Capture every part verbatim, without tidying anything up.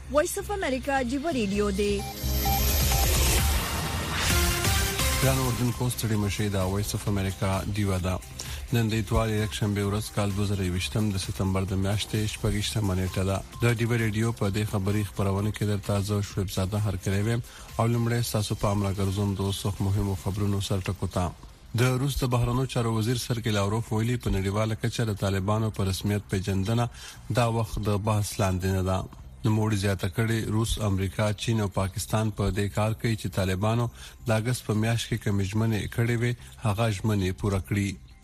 وایس اف امریکا جیو ریډیو دی. ګران اوردونکو ستړي مشئ دا وایس اف امریکا دیو دا. نن د اتوار یک شنبه ورځ کال دوه زره یوویشتم د سپتمبر د میاشتې شپږیشتمه نیټه ده. د ډیو ریډیو په دې خبري خبرونه کې درته تازه شوب زاده هر کړی ویم او لمړی تاسو په امر ګرځوم د اوسه مهمو خبرونو سره ټکوتا. د روس د بهرنیو چارو وزیر سرګی لاوروف ویلي په نړیواله کچه د طالبانو پر رسمیت پیژندنه دا وخت د بحث لاندې نه ده. نوموړي زیاته کړې روس، امریکا، چین او پاکستان په دې کار کوي چې طالبانو د اگست په میاشت کې کمیشمنې کړې وي هغه ژمنې پوره کړي.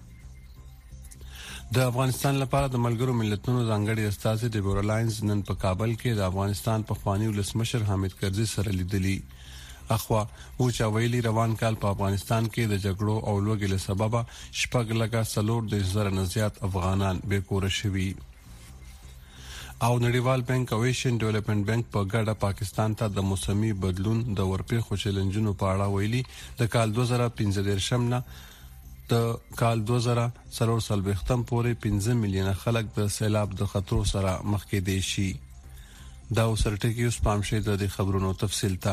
د افغانستان لپاره د ملګرو ملتونو ځانګړي استازي ډیبورا لاینز نن په کابل کې د افغانستان په خواني ولسمشر حامد کرزي سره لیدلي. اخوا او چا ویلي روان کال په افغانستان کې د جګړو او لوګي له سبب شپږ لکه څلور د زره نه زیات افغانان بې کور شوي. او نړیوال بانک او ایشین ډیولپمنٹ بانک په ګډه پاکستان ته د موسمي بدلون د ورپېښو چیلنجونو په اړه ویلي د کال دوه زره پنځه شم نه د کال دوه زره څلور ختم پورې پنځه میلیونه خلک د سیلاب د خطر سره مخ کې دي شي. دا وسرټکی اوس پام شي د خبرونو تفصیل ته.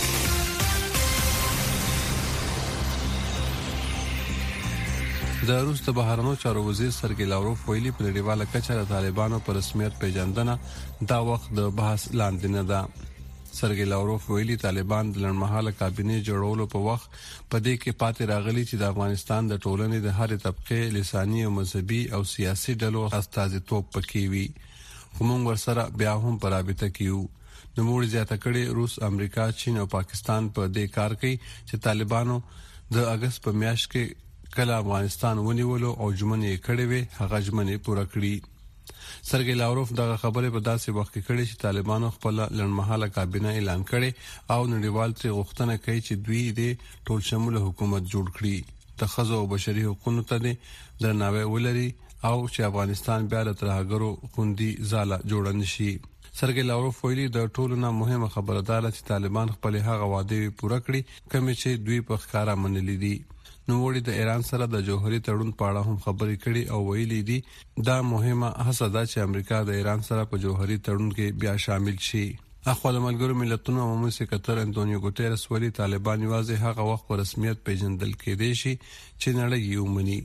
د روس د بهرنیو چارو وزیر سرګی لاوروف ویلي په نړیواله کچه د طالبانو پر رسمیت پیژندنه دا وخت د بحث لاندې نه ده. سرګی لاوروف ویلي طالبان د لړمحاله کابینه جوړولو په وخت په دې کې پاتې راغلي چې د افغانستان د ټولنې د هرې طبقه لساني او مذهبي او سیاسي ډلو استازیتوب پکې وي. کوم ورسره بیا هم په رابطه کې وو. نوموړي زیاته کړې روس، امریکا، چین او پاکستان په دې کار کوي چې طالبانو د اگست په میاشت کې کله افغانستان ونیولو او ژمنې کړې وي هغه ژمنې پوره کړې. سرګی لاوروف دغه خبره په داسې وخت کې کړې چې طالبانو خپل لړمحاله کابینه اعلان کړي او نړیوال تری غوښتنه کوي چې دوی دې ټول شموله حکومت جوړ کړي. د ښځو او بشري حقوقو ته درناوی ولري او چې افغانستان بیا له ترهګرو خوندي ځاله جوړ نشي. سرګی لاوروف ویلي د ټولو نه مهمه خبره ده چې طالبان خپل هغه وعده پوره کړي کوم چې دوی په ښکارا منلي دي. نوموړي د ایران سره د جوهري تړون په اړه هم خبرې کړي او ویلي دي دا مهمه هڅه ده چې امریکا د ایران سره په جوهري تړون کې بیا شامل شي. اخو د ملګرو ملتونو عمومي سکرټر انټونیو ګوتيرس ویلي طالبان یوازې هغه وخت په رسمیت پیژندل کېدي شي چې نړۍ یې ومني.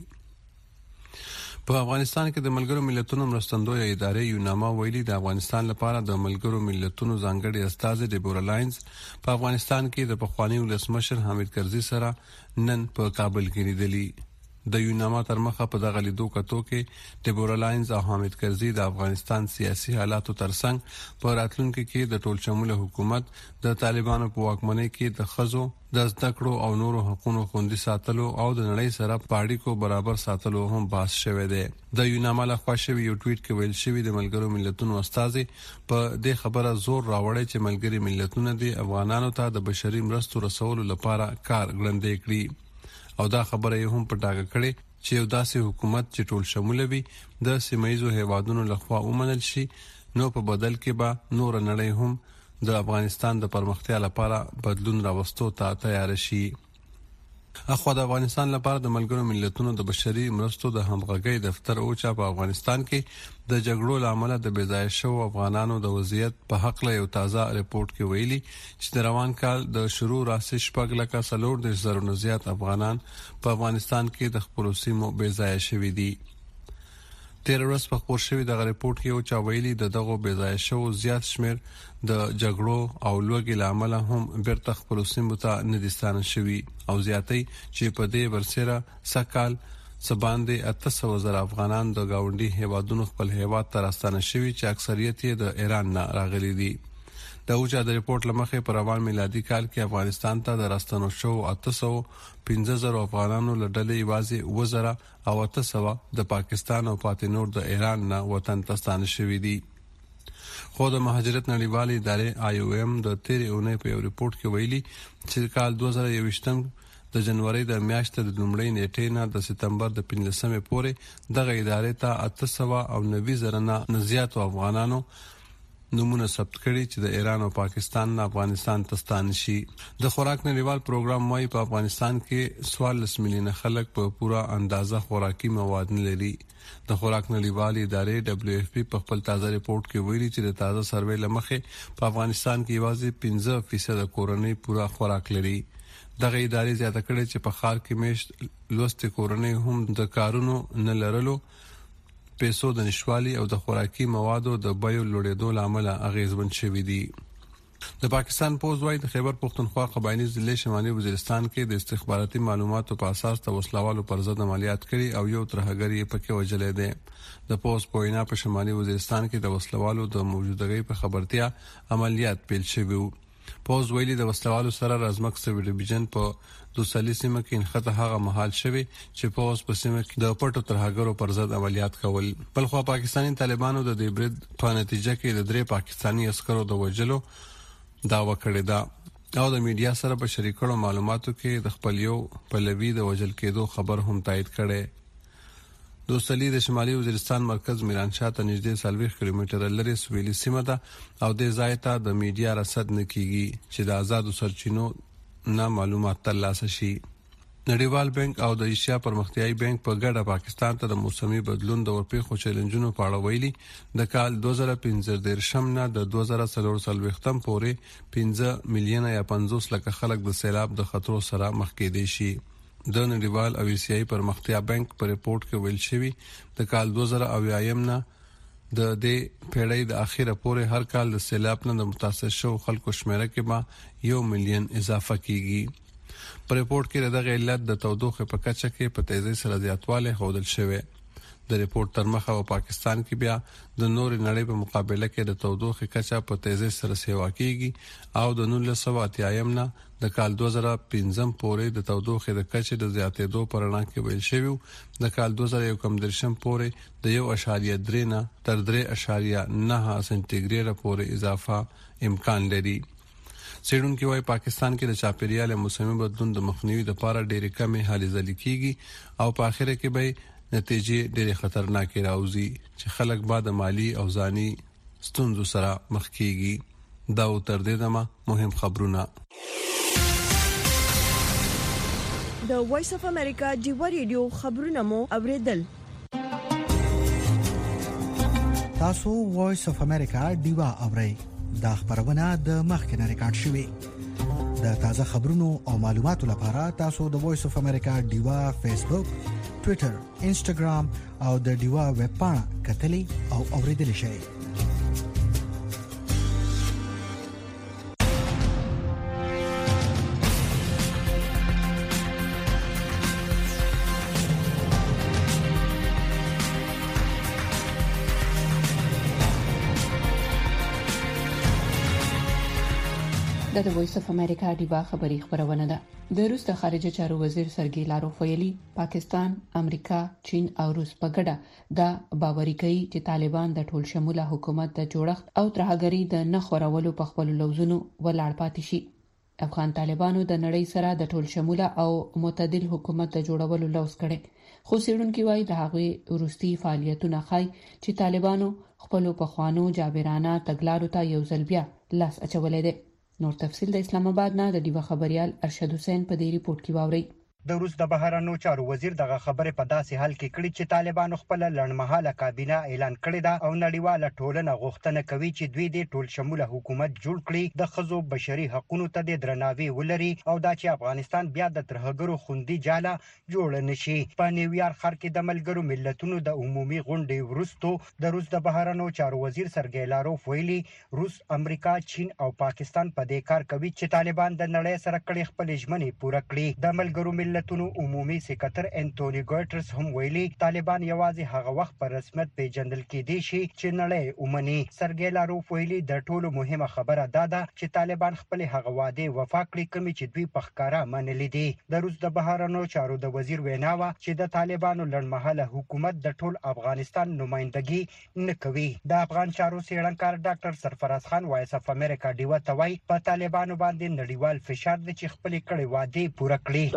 په افغانستان کې د ملګرو ملتونو مرستندوی ادارې یوناما ویلي د افغانستان لپاره د ملګرو ملتونو ځانګړي استازي ډیبورا لاینز په افغانستان کې د پخوانی ولسمشر حامد کرزي سره نن په کابل کې لیدلي. د یوناما تر مخه په دغه لیدو کتو کې ډیبورا لاینز او حامد کرزي د افغانستان سیاسي حالاتو ترڅنګ په راتلونکي کې د ټول شموله حکومت د طالبانو په واکمنۍ کې د خزو د زده کړو او نورو حقوقو خوندي ساتلو او د نړۍ سره پاړیکو برابر ساتلو هم بحث شوه دی. د یوناما له خوا شوی یو ټویټ کې ویل شوی د ملګرو ملتونو استازي په دې خبره زور راوړی چې ملګري ملتونه د افغانانو ته د بشري مرستو رسولو لپاره کار ګړندې کړي او دا خبره یې هم په ډاګه کړې چې یو داسې حکومت چې ټول شموله وي د سیمایي هیوادونو لخوا ومنل شي نو په بدل کې به نور نړۍ هم د افغانستان د پرمختیا لپاره بدلون راوستو ته تیار شي. اخو د افغانستان لپاره د ملګرو ملتونو د بشري مرستو د همغږي دفتر او چا په افغانستان کې د جګړو لامل د بېځایه شو افغانانو د وضعیت په حق له یو تازه ریپورت کې ویلي چې د روان کال د شروع راسي شپږ لکه څلور د زره نه زیات افغانان په افغانستان کې د خپل سیمو بېځایه شوي دي. تیر ورځ په خبر شوی د ریپورت کې او چا ویلي د دغه بېځایه شو زیات شمیر د جګړو او لوګي لامل هم بیرته خپل سیمو ته ندستانه شوی او زیاتې چې په دې ورسره سکهال سباندې اته سوه زره افغانان د گاونډي هیوادونو خپل هیواد ته راستانه شوی چې اکثریت یې د ایران نه راغلي دي. د اوچا د ریپورت لمخې په روان میلادي کال کې افغانستان ته د راستنو شو اته سوه پنځه زره افغانانو له ډلې یوازې اوه زره او اته سوه د پاکستان او پاتې نور د ایران نه وطن ته ستانه شوي دي. خو د مهاجرت نړیوالې ادارې آی او ایم د تیرې اونۍ په یو ریپورت کې ویلي چې کال دوه زره یوویشتم د جنوري د میاشتې د لومړۍ نیټې نه د سپتمبر د پنځلسمې پورې دغه ادارې ته اته سوه او نوي زره نه زیات افغانانو نمونه ثبت کړي چې د ایران او پاکستان نه افغانستان ته ستانه شي. د خوراک نړیوال پروګرام وايي په افغانستان کې څوارلس میلیونه خلک په پوره اندازه خوراکي مواد نه لري. د خوراک نړیوال ادارې دبليو اف پی په خپل تازه ریپورت کې ویلي چې د تازه سروې لمخې په افغانستان کې یوازې پنځه فیصد کورنۍ پوره خوراک لري. دغه ادارې زیاته کړې چې په ښار کې میشت لوستې کورنۍ هم د کارونو نه لرلو، پیسو د نشوالي او د خوراکي موادو د بیو لوړېدو لامل اغیزمن شوي دي. د پاکستان پوز وايي د خیبر پختونخوا قبایلی ضلع شمالي وزیرستان کې د استخباراتي معلوماتو په اساس د وسلوالو پر ضد عملیات کړي او یو ترهګر یې پکې وژلې ده. د پوز پوینا په شمالي وزیرستان کې د وسلوالو د موجودګۍ په خبرتیا عملیات پیل شوي وو. پوز ویلي د وسلوالو سره رازمک سوي ډیویژن په دوسلی سیمه کې انخته هغه محال شوی چې پوز په سیمه کې د پټو ترهګرو پر ضد عملیات کول. بل خو پاکستاني طالبانو د دې برید په نتیجه کې د درې پاکستاني عسکرو د وژلو داوا کړې ده او د میډیا سره په شریکړو معلوماتو کې د خپل یو پلوي د وژل کېدو خبر هم تایید کړي. دوسلی د شمالي وزیرستان مرکز میرانشاه ته نږدې څلوېښت کیلومتره لرې سویلي سیمه ده او د ځای ته د میډیا رصد نه کیږي چې د آزادو سرچینو نه معلومات ترلاسه شي. نړیوال بانک او د ایشیا پرمختیایي بانک په ګډه پاکستان ته د موسمي بدلون د ورپېښو چیلنجونو په اړه ویلي د کال دوه زره پنځه دېرشم نه د دوه زره څلور څلوېښتم پورې پنځه میلیونه یا پنځوس لکه خلک د سیلاب د خطرو سره مخ کېدای شي. د نړیوال او ایشیایي پرمختیا بانک په ریپورت کې ویل شوی د کال دوه زره اویایم نه د دې پیړۍ د اخیره پورې هر کال د سیلاب نه د متاثر شو خلکو شمیره کې به یو میلیون اضافه کیږي. په ریپورت کې دغه علت د تودوخه په کچه کې په تیزی سره زیاتوالی ښودل شوی. د ریپورت تر مخه په پاکستان کې بیا د نور نړۍ په مقابله کې د تودوخه کچه په تیزی سره سیوا کیږي او د نولس سوه اتیایم نه د کال دوه زره پنځم پورې د تودوخه د کچې د زیاتېدو پر اړه کې ویل شوی د کال دوه زره یو دیرشم پورې د یو اشاریه درې نه تر درې اشاریه نه سنټیګریډ پورې اضافه امکان لري. سیډونکو وايي پاکستان کې د چاپیریال موسمي بدلون د مخنیوي لپاره ډېرې کمې هلې ځلې کیږي او په اخر کې به نتیجې ډېرې خطرناکې راوځي چې خلک بعد مالی او ځاني ستونزو سره مخ کیږي. دا تر دې دمه مهم خبرونه. د وایس اف امریکا جیو ریډیو خبرونه مو اوریدل. تاسو وایس اف امریکا دیوا اورئ. دا خبرونه د مخکنه ریکارډ شوی. د تازه خبرونو او معلوماتو لپاره تاسو د وایس اف امریکا دیوا فیسبوک، ټوئیټر، انسټاګرام او د دیوا ویب پاڼه کتلی او اوریدل شئ. د وایس اف امریکا دیوا خبری خبرونه ده. د روس د خارجه چارو وزیر سرګی لاروف ویلي پاکستان، امریکا، چین او روس په ګډه دا باوري کوي چې طالبان د ټول شموله حکومت د جوړښت او ترهګری د نه خورولو په خپل لوزونو ولاړ پاتې شي. افغان طالبانو د نړۍ سره د ټول شموله او معتدل حکومت د جوړولو لوز کړي، خو سیډونکو وايي د هغه روسي فعالیتونه ښایي چې طالبانو خپل په خوانو جابرانه تګلارو ته یو ځل بیا لاس اچولې ده. نور تفصيل د اسلام آباد نه د دیوه خبريال ارشد حسین په دې ریپورت کې واوري. د روس د بهرانو چارو وزیر دغه خبره په داسې حال کې کړي چې طالبانو خپل لړمحاله کابینه اعلان کړی دا او نړیواله ټولنه غوښتنه کوي چې دوی د ټول شموله حکومت جوړ کړي، د خزو بشري حقوقو ته د درناوي ولري او دا چې افغانستان بیا د ترهګرو خوندي جاله جوړ نشي. په نیویارک ښار کې د ملګرو ملتونو د عمومي غونډې وروسته د روس د بهرانو چارو وزیر سرګی لاروف ویلي روس، امریکا، چین او پاکستان په دې کار کوي چې طالبان د نړۍ سره کړي خپل ژمنې پوره کړي. د ملګرو ملتونو عمومي سکرټر انټونی ګوټرس هم ویلي طالبان یوازې هغه وخت پر رسمیت پیژندل کېدي شي چې نړۍ ومني. سرګی لاروف ویلي د ټولو مهمه خبره دا ده چې طالبان خپل هغه وعده وفا کړي کوم چې دوی په ښکارا منلې دي. د روس د بهرانو چارو د وزیر ویناوه چې د طالبانو لړمحاله حکومت د ټول افغانستان نمائندګي نه کوي. د افغان چارو څېړنکار ډاکټر سرفراز خان وایس اف امریکا دیوه توای په طالبانو باندې نړیوال فشار د چې خپل کړي وعده پوره کړي. دا خبرې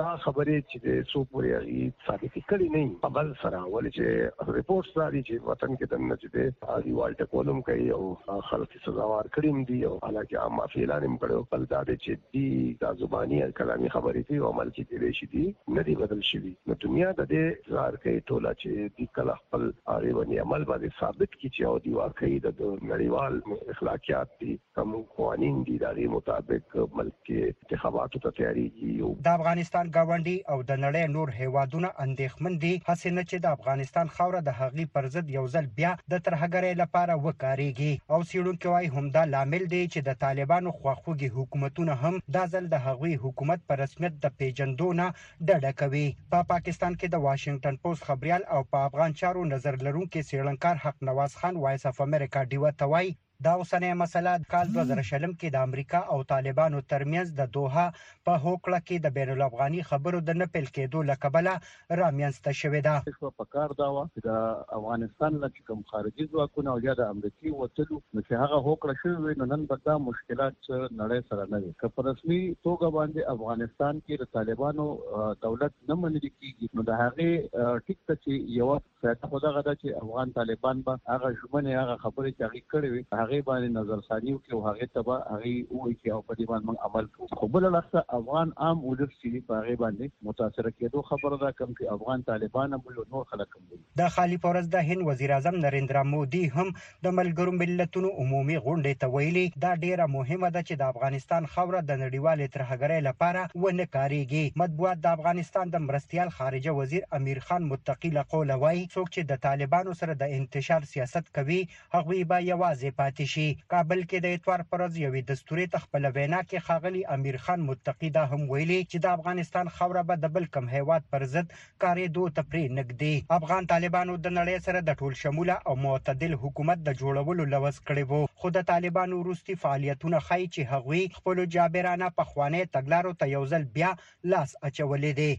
خبرې چې څو پورې ثابت کړي نه عمل سره ولې چې ریپورتس راځي چې وطن کې د نجده دیوال ټکولم کوي او خلک سزاوار کړیم دي او حالکه عام فعلان هم کړو بل دا چې دی د زبانی کلامي خبرې دي او عمل کې دي شي دي نه دی بدل شي نو دنیا د دې ځار کوي ټوله چې د کله خپل اړ باندې عمل باندې ثابت کړي چې او دی واقعي د نړیوال اخلاقیات دي کوم قوانين دي د مطابق ملک انتخاباتو ته تیاریږي. د افغانستان گاونډي او د نړۍ نور هیوادونه اندېښمن دي حسنه چې د افغانستان خوره د هغي پر ضد یو ځل بیا د ترهګرۍ لپاره وکاريږي او سیړونکو وايي همدا لامل دی چې د طالبانو خواخوږي حکومتونه هم د ځل د هغوی حکومت پر رسمیت د پیجندونه ډډه کوي. په پا پاکستان کې د واشنگټن پوسټ خبريال او په افغان چارو نظر لرونکي سیړنکار حق نواز خان وایس اف امریکا ډیو ته وایي دا اوسنۍ مسله د کال دوه زره شلم کې د امریکا او طالبانو ترمنځ د دوحه په هوکړه کې د بین الافغاني خبرو د نپل کېدو لکبله رامنځته شوې ده. په کار دا و چې د افغانستان له کوم خارجي ځواکونو او یا د امریکای وټلو نو چې هغه هوکړه شوې نو نن به دا مشکلات نړۍ سره نه وي. که په رسمي توګه باندې افغانستان کې د طالبانو دولت نه منل کیږي نو د هغه ټیک ته چې یو څه خدای غدا چې افغان طالبان به هغه ژمنه هغه خبرې چې هغه کړې وي هغه باندې نظر ثانیو کې او هغه تبا هغه وایي چې او په دې باندې موږ عمل کوو. خو بل لاسه افغان عام ولر چې په هغه باندې متاثر کېدو خبره ده کوم چې افغان طالبان هم له نور خلک هم د خالي پورز د هند وزیر اعظم نریندرا مودي هم د ملګرو ملتونو عمومي غونډې ته ویلي دا ډیره مهمه ده چې د افغانستان خوره د نړیوال ترهګرۍ لپاره ونه کاریږي. مطبوعات د افغانستان د مرستيال خارجه وزیر امیر خان متقی له قوله وایي څوک چې د طالبانو سره د انتشار سیاست کوي هغوی به یوازې پاتې شي. کابل کې د اتوار پر ورځ یوې دستوري تخپل وینا کې خاغلی امیر خان متقی دا هم ویلي چې د افغانستان خوره به د بل کم هیواد پر ضد کارېدو ته پرې نږدې. افغان طالبانو د نړۍ سره د ټول شموله او معتدل حکومت د جوړولو لوس کړی وو خو د طالبانو وروستي فعالیتونه ښایي چې هغوی خپل جابرانه پخوانۍ تګلارو ته یو ځل بیا لاس اچولې دي.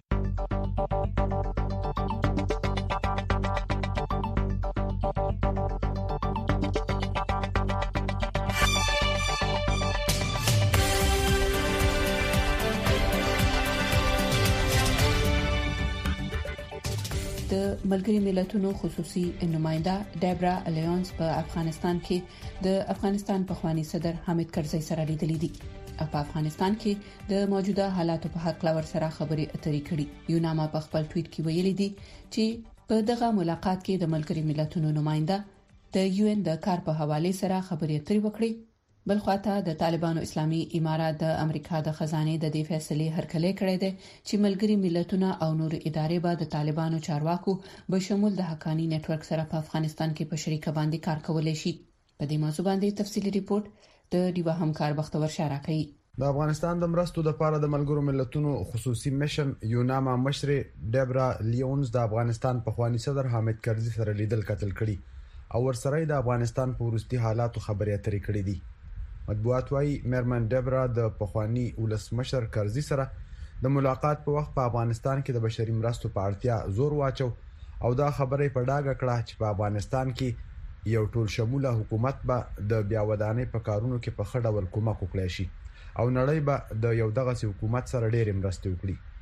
د ملګری ملتونو خصوصي نماینده ډیبرا الیانس په افغانستان کې د افغانستان پخوانی صدر حامد کرزي سره لیدلې دي او په افغانستان کې د موجوده حالاتو په حق لور سره خبرې اترې کړې. یوناما په خپل ټویټ کې ویلي دي چې په دغه ملاقات کې د ملګری ملتونو نماینده د یو ان د کار په حواله سره خبرې اترې وکړې. بل خواته د طالبانو اسلامي امارات د امریکا د خزانه د دې فیصلې هرکلی کړی دی چې ملګری ملتونه او نور ادارې به د طالبانو چارواکو به شمول د حقانی نت ورک سره په افغانستان کې په شریکه باندې کار کولای شي. په دې موضوع باندې تفصیلی ریپورت د ډیوا همکار بختور شارع کوي. د افغانستان د مرستو د لپاره د ملګرو ملتونو خصوصي مشن یوناما مشر ډیبرا لیونز د افغانستان پخوانی صدر حامد کرزي سره لیدل کتل کړي او ورسره د افغانستان په ورستي حالاتو خبرې اترې کړې دي. مطبوعات وايي مېرمن ډیبرا د پخوانی ولسمشر کرزي سره د ملاقات په وخت په افغانستان کې د بشري مرستو په اړتیا زور واچو او دا خبره په ډاګه کړه چې په افغانستان کې یو ټول شموله حکومت به د بیا ودانۍ په کارونو کې په خړه ول کومک وکړي شي او نړۍ به د یو دغه حکومت سره ډېر مرسته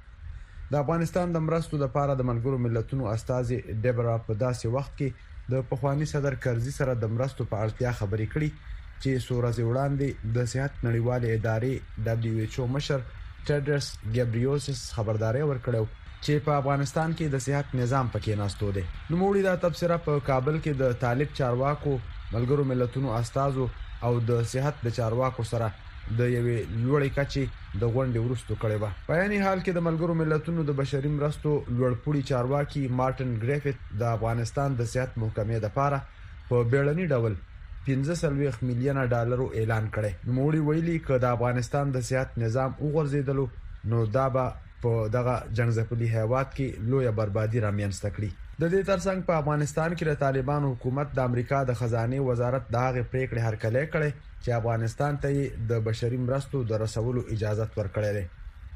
وکړي. د افغانستان د مرستو لپاره د ملګرو ملتونو استازي ډیبرا په داسې وخت کې د پخوانی صدر کرزي سره د مرستو په اړتیا خبرې کړي چې سورز وړاندې د صحت نړیوالې ادارې دبليو ایچ او مشر ټیډرس ګابریوسس خبرداري ورکړو چې په افغانستان کې د صحت نظام پکې ناستو دي. نو موږ دا تبصره په کابل کې د طالب چارواکو ملګرو ملتونو استازو او د صحت د چارواکو سره د یوې لوړې کچې د غونډې ورستو کړې و. په یاني حال کې د ملګرو ملتونو د بشري مرستو لوړپوړي چارواکي مارټن ګریفت د افغانستان د صحت محکمې لپاره په بیړني ډول پنځه سلويخ میلیونه ډالر اعلان کړي. نوموړي ویلي چې د افغانستان د صحت نظام وګرځیدلو نو دا به په دغه جنگزپلي هیواد کې لویه بربادي رامنځته کړي. د دې ترڅنګ په افغانستان کې د طالبانو حکومت د امریکا د خزانه وزارت دغه پریکړه هرکلی کړي چې افغانستان ته د بشري مرستو د رسولو اجازه ورکړي ده.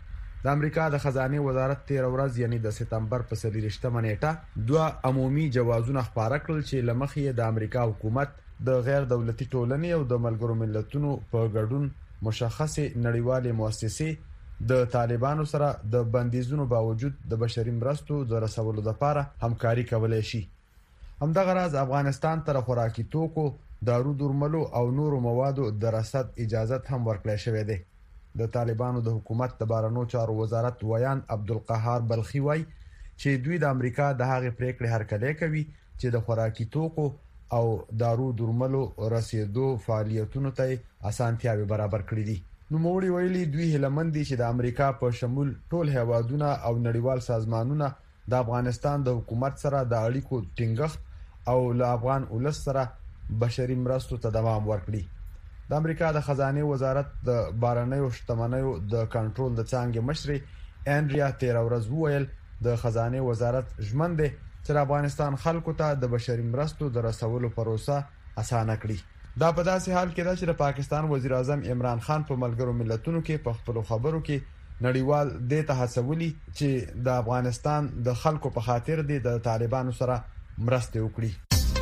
د امریکا د خزانه وزارت تیر ورځ یعنی د سپتمبر په څلورمه نیټه دوه عمومي جوازونه خبره کړل چې لمخې د امریکا حکومت د غیر دولتي ټولنې او د ملګرو ملتونو په ګډون مشخصه نړیوالې مؤسسې د طالبانو سره د بندیزونو باوجود د بشري مرستو د رسولو لپاره همکاري کولای شي. همدغه راز افغانستان ته خوراکي توکو، دارو درملو او نورو موادو د رسد اجازه هم ورکړل شوې ده. د طالبانو د حکومت د بهرنیو چارو وزارت ویان عبدالقهار بلخي وایي چې دوی د امریکا د هغې پریکړې هرکلی کوي چې د خوراکي توکو او دارو درملو رسیدو فعالیتونو ته اسانتیاوي برابر کړې دي. نو موړي ویلي دوی هلمند دي چې د امریکا په شمول ټول هیوادونه او نړیوال سازمانونه د افغانستان د حکومت سره د اړیکو ټینګښت او له افغان ولس سره بشري مرستو ته دوام ورکړي. د امریکا د خزانه وزارت د بارنیو شتمنیو د کنټرول د څنګه مشري انډریا تیراورز وویل د خزانه وزارت ژمن دی چې افغانستان خلکو ته د بشري مرستو د رسولو پروسه اسانه کړي. دا په داسې حال کې ده چې د پاکستان وزیر اعظم عمران خان په ملګرو ملتونو کې په خپل خبرو کې نړیوال د ته هڅولي چې د افغانستان د خلکو په خاطر د طالبانو سره مرسته وکړي.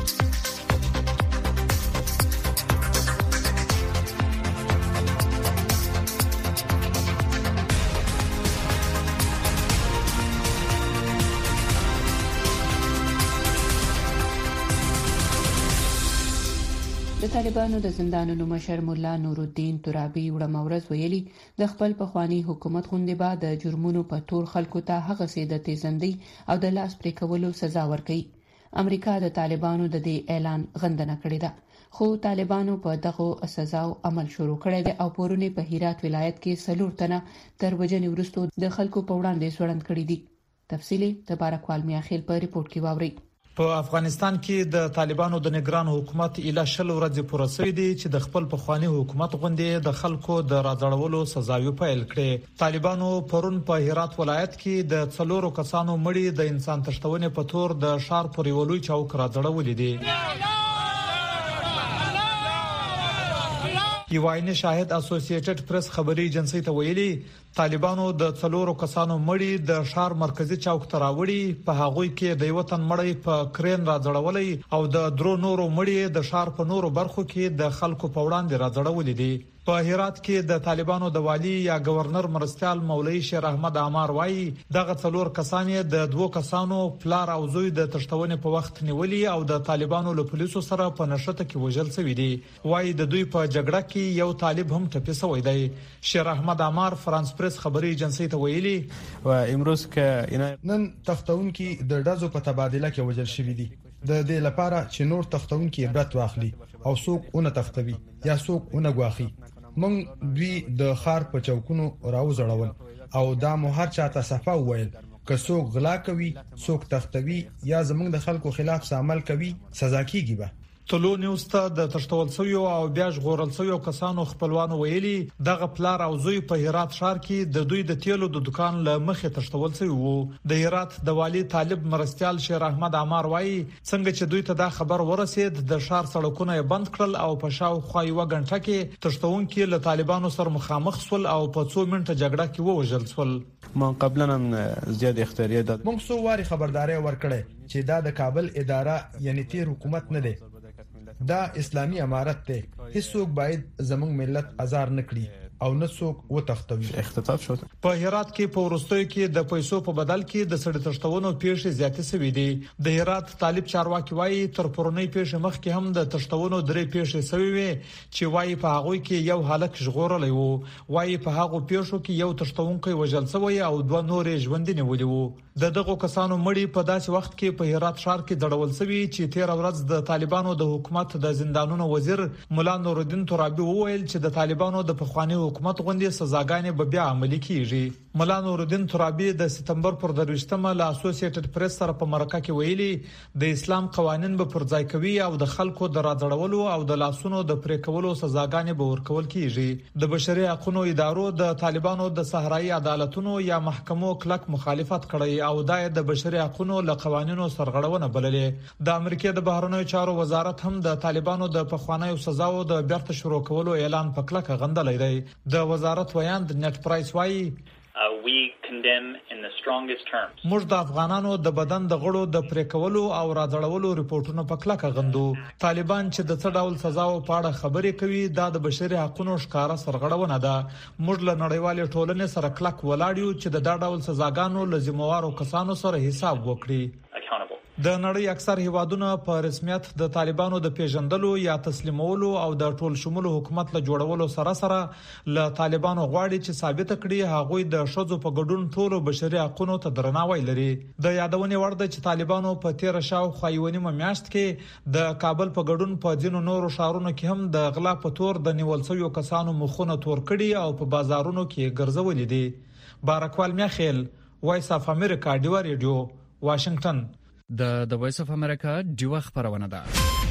د طالبانو د زندانونو مشر مولا نور الدین ترابي وړمورز ویلي د خپل پخوانی حکومت غوندې به د جرمونو په تور خلکو ته هغه سي د تیزندۍ او د لاس پرې کولو سزا ورکړي. امریکا د طالبانو د دې اعلان غندنه کړې ده، خو طالبانو په دغه سزاو عمل شروع کړی دی او پورونه په هرات ولایت کې سلور تنه تر وجنې وروسته د خلکو په وړاندې سوړند کړي دي. تفصیلی تبارک والمیا خیل په ریپورت کې واوري. په افغانستان کې د طالبانو د نگران حکومت اله شل ورځې پوره شوې دي چې د خپل پخوانی حکومت غوندې د خلکو د راځړولو سزاوي پیل کړي. طالبانو پرون په هرات ولایت کې د څلورو کسانو مړي د انسان تشتونې په تور د شار پر ویلوي چوک راځړولې دي. یو عیني شاهد اسوسییټډ پریس خبري ایجنسی ته ویلي طالبانو د څلورو کسانو مړي د شار مرکزی چوک ته راوړي. په هغوی کې د یو تن مړی په کرین راځړولې او د درو نورو مړي د شار په نورو برخو کې د خلکو په وړاندې راځړولې دي. په هرات کې د طالبانو د والی یا گورنر مرستيال مولوی شیر احمد عمار وایي دغه څلور کسان د دوو کسانو پلار او زوی د تشتونې په وخت نیولي او د طالبانو له پولیسو سره په نشته کې وژل شوی دي. وایي د دوی په جګړه کې یو طالب هم ټپي شوی دی. شیر احمد عمار فرانس پریس خبري ایجنسی ته ویلي و امروز که نن تختون کې د ډزو په تبادله کې وژل شوی دي د دې لپاره چې نور تختون کې عبرت واخلي او څوک اون تختوي یا څوک اون غواخي. مونږ دوی د خار په چوکونو راوځړول او دا مو هر چاته صفه وویل که څوک غلا کوي څوک تختوي یا زمونږ د خلکو خلاف عمل کوي سزا کیږي. به طلوع نیوز ته د تشتول سویو او بیا ژغورل سویو کسانو خپلوانو ویلي دغه پلار او زوی په هرات شهر کې د دوی د تیلو د دکان له مخې تشتول سوی وو. د هرات د والی طالب مرستيال شیر احمد عمار وایي څنګه چې دوی ته دا خبر ورسید د شهر سړکونه بند کړل او په شاوخوا یو غنټه کې تشتون کې له طالبانو سره مخامخ سول او په څو منټه جګړه کې ووژل سول. ما قبلا هم زیات اختیاریت داد. موږ سو واري خبرداري ورکړې چې دا د کابل اداره یعنی تیر حکومت نه دی، دا اسلامی امارت ته. هیڅوک باید زموږ ملت ازار نکړي او نه څوک وتښتوي. اختطاف شو. په هرات کې په ورستوي کې د پیسو په بدل کې د سړی تشتونو پیښې زیاتې شوې دي. د هرات طالب چارواکي وایي تر پرونی پیښې مخ کې هم د تشتونو درې پیښې شوې وي چې وایي په هغه کې یو هلک ژغورلې وو. وایي په هغه پیښو کې یو تشتونکو وژل شوی او دوه نورې ژوند نیولې وو. د دغه کسانو مړي په داسې وخت کې په هرات ښار کې دړول شوی چې تیر ورځ د طالبانو د حکومت د زندانونو وزیر مولا نور الدین ترابي وویل چې د طالبانو د پخوانی حکومت غوندې سزاګانې به بیا عملي کیږي. مولا نور الدین ترابي د سپتمبر پر درويشتمه له اسوسییټډ پریس سره په مرکه کې ویلي د اسلام قوانين به پر ځای کوي او د خلکو د راځړولو او د لاسونو د پرې کولو سزاګانې به ورکول کیږي. د بشري حقوقو ادارو د طالبانو د صحرایي عدالتونو یا محکمو کلک مخالفت کړی او دا د بشري حقوقو له قوانینو سرغړونه بللې. د امریکا د بهرنیو چارو وزارت هم د طالبانو د پخوانیو سزاو د بیرته شروع کولو اعلان په کلک غندلې دی. د وزارت ویاند نت پرایس وایي Uh, we condemn in the strongest terms. موږ د افغانانو د بدن د غړو د پریکولو او راځړولو ریپورتونو په کلکه غندو. طالبان چې د څه ډول سزا او پاړه خبرې کوي دا د بشري حقوقو ښکارا سرغړونه ده. موږ له نړیوال ټولنې سره کلک ولاړ یو چې د دا ډول سزاګانو لزموارو کسانو سره حساب وکړي. د نړۍ اکثر هیوادونه په رسمیت د طالبانو د پیژندلو یا تسلیمولو او د ټول شمول حکومت له جوړولو سره سره له طالبانو غواړي چې ثابت کړي هغوی د شذو په ګډون ټولو بشري حقوقو ته درناوی لري. د یادونې وړ ده چې طالبانو په تیر شاو خایونی میاشت کې د کابل په ګډون په ځینو نورو ښارونو کې هم د غلا په تور د نیول شویو کسانو مخونه تور کړي او په بازارونو کې ګرځولې دي. بارکوال میاخیل، وایس اف امریکا، ډیوا ریډیو، واشنگټن. د د وایس اف امریکا ډیوا خبرونه ده.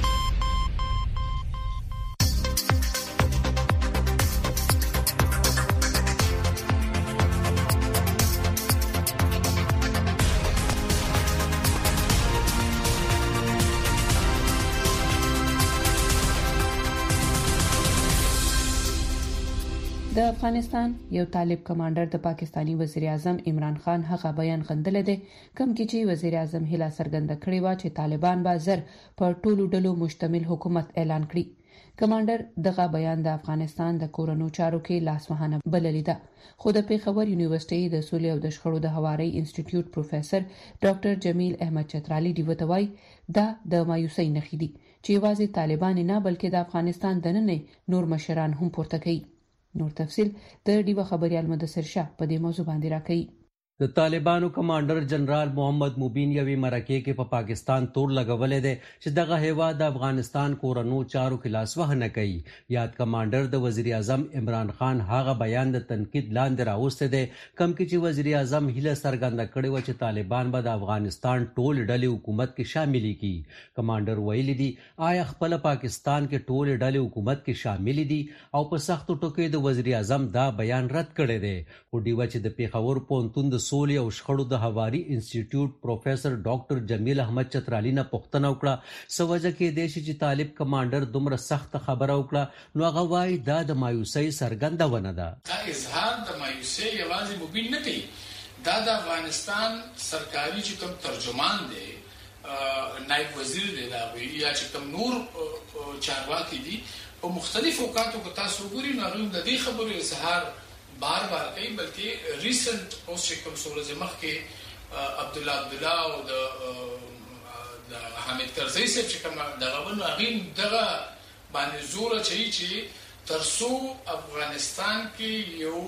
د افغانستان یو طالب کمانډر د پاکستانی وزیر اعظم عمران خان هغه بیان غندل دي کوم کې چې وزیر اعظم هله سرګند کړی و چې طالبان به زر پر ټولو ډلو مشتمل حکومت اعلان کړي. کمانډر دغه بیان د افغانستان د کورونو چارو کې لاسوهنه بللی ده. خو د پیښور یونیورسيټي د سولې او د شخړو د هواري انسټیټیوټ پروفیسور ډاکټر جمیل احمد چترالی دی وتوي دا د مایوسۍ نخې دي چې واځي طالبان نه بلکې د افغانستان دننه نور مشران هم پورته کوي. نور تفصيل د ډیوه خبريال مدثر شاه په دې موضوع باندې راکړي. د طالبانو کمانډر جنرال محمد مبین یوې مرکه کې په پا پاکستان تور لګولې ده چې دغه هیواد د افغانستان کورونو چارو کې لاسوهنه کوي. یاد کمانډر د وزیر اعظم عمران خان هغه بیان د تنقید لاندې راوسته ده کم کې چې وزیر اعظم هله سرګند کړي و چې طالبان به د افغانستان ټول ډلې حکومت کې شامل کړي. کمانډر ویلي دي آیا خپل پاکستان کې ټول ډلې حکومت کې شامل دي او په سختو ټکو د وزیر اعظم دا بیان رد کړي دي. او دیو چې د پیښور پونتون د سولې او شخړو د هواري انسټیټیوټ پروفیسور ډاکټر جمیل احمد چترالی نه پوښتنه وکړه سوجه کې د شي چې طالب کمانډر دومره سخت خبره وکړه نو هغه وايي دا د مایوسۍ سرګندونه ده. دا اظهار د مایوسۍ یوازې مبین نه کوي، دا د افغانستان سرکاري چې کوم ترجمان دی نائب وزیر دی دا وی یا چې کوم نور چارواکي دي په مختلفو اوقاتو کې تاسو ګورئ نو هغه د دې خبرو اظهار بار بار کوي، بلکې ریسنت اوس چې کوم سورز مخ کې عبد الله عبد الله او د د حامد کرزی صاحب چې کوم دغه ونه هغه دغه باندې زور چي چې ترسو افغانستان کې یو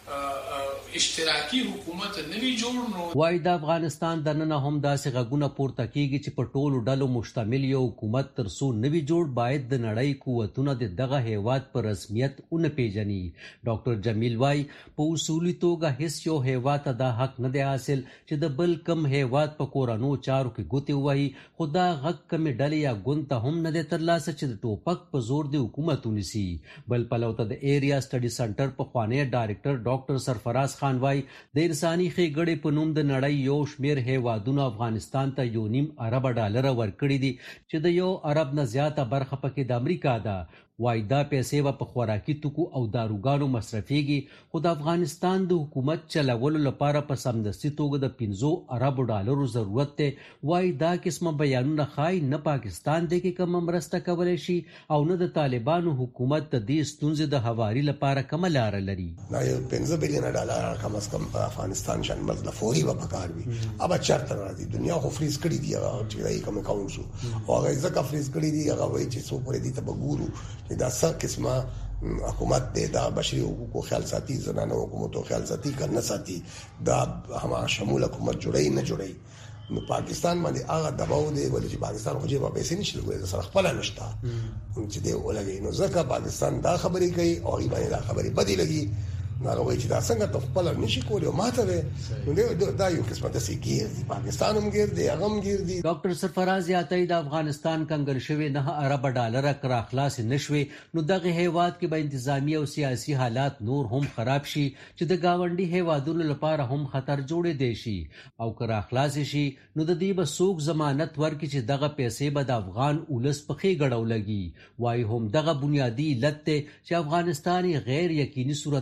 اشتراکي حکومت نوی جوړ نو وای د افغانستان د نن هم داسې غږونه پورته کیږي چې په ټولو ډلو مشتمل یو حکومت ترسو نوی جوړ باید د نړۍ قوتونه د دغه هیواد پر رسمیت اون پیژني. ډاکټر جمیل وای په اصولي توګه هیڅ یو هیواد ته د حق نه دی حاصل چې د بل کم هیواد په کورانو چارو کې ګوتې وای. خدا غږ کم ډلې یا ګوند ته هم نه دی ترلاسه چې د ټوپک په زور د حکومت ونیسي. بل پلوته د ایریا سټډي سنټر په خوانی ډایریکټر ډاکټر سرفراز خان وای د انساني ښېګړې په نوم د نړۍ یو شمیر هیوادونو افغانستان ته یو نیم ارب ډالر ورکړي دي چې د یو ارب نه زیاته برخه پکې د امریکا ده. وای دا پیسې و په خوراکي توکو او داروګانو مصرفيږي خو د افغانستان د حکومت چلولو لپاره په سمدستي توګه د پنځه ارب ډالرو ضرورت دی. وای دا قسمه بیانونه خای نه پاکستان دی کې کوم مرسته کولای شي او نه د طالبانو حکومت د دې ستونزې د هواري لپاره کوم لار لري. دا یو پنځه بلین ډالر کم از کم په افغانستان شان مطلب فوري و پکار وي. ابا چرته راځي دنیا خو فریز کړی دی هغه چې دای کوم اکاونټ شو او هغه ځکه فریز کړی دی هغه وایي چې څو پرې دي ته وګورو دا څه قسمه حکومت دی دا بشري حقوقو خیال ساتي زنانه حکومتو خیال ساتي کنه ساتي دا هم شمول حکومت جوړي نه جوړي. نو پاکستان باندې هغه دباو دی ولې چې پاکستان خو جيبه پیسې نشي لګوي سره خپل نشته چې دی ولګي نو ځکه پاکستان دا خبرې کوي او ای باندې دا خبرې بدی لګي نو وایي چې دا څنګه ته خپل نشي کولای ماته وي نو دا یو قسمه د سګیر دی پاکستان هم ګیر دی هغه هم ګیر دی. ډاکټر سرفراز یاتای د افغانستان کنګل شوی نه ارب ډالر کرا خلاص نشوي نو دغه هیواد کې به انتظامی او سیاسي حالات نور هم خراب شي چې د گاونډي هیوادونو لپاره هم خطر جوړې دی شي او کرا خلاص شي نو د دې به سوق ضمانت ورکړي چې دغه پیسې به د افغان اولس په خې غړو لګي. وای هم دغه بنیادی علت ته چې افغانستان غیر یقیني صورتحال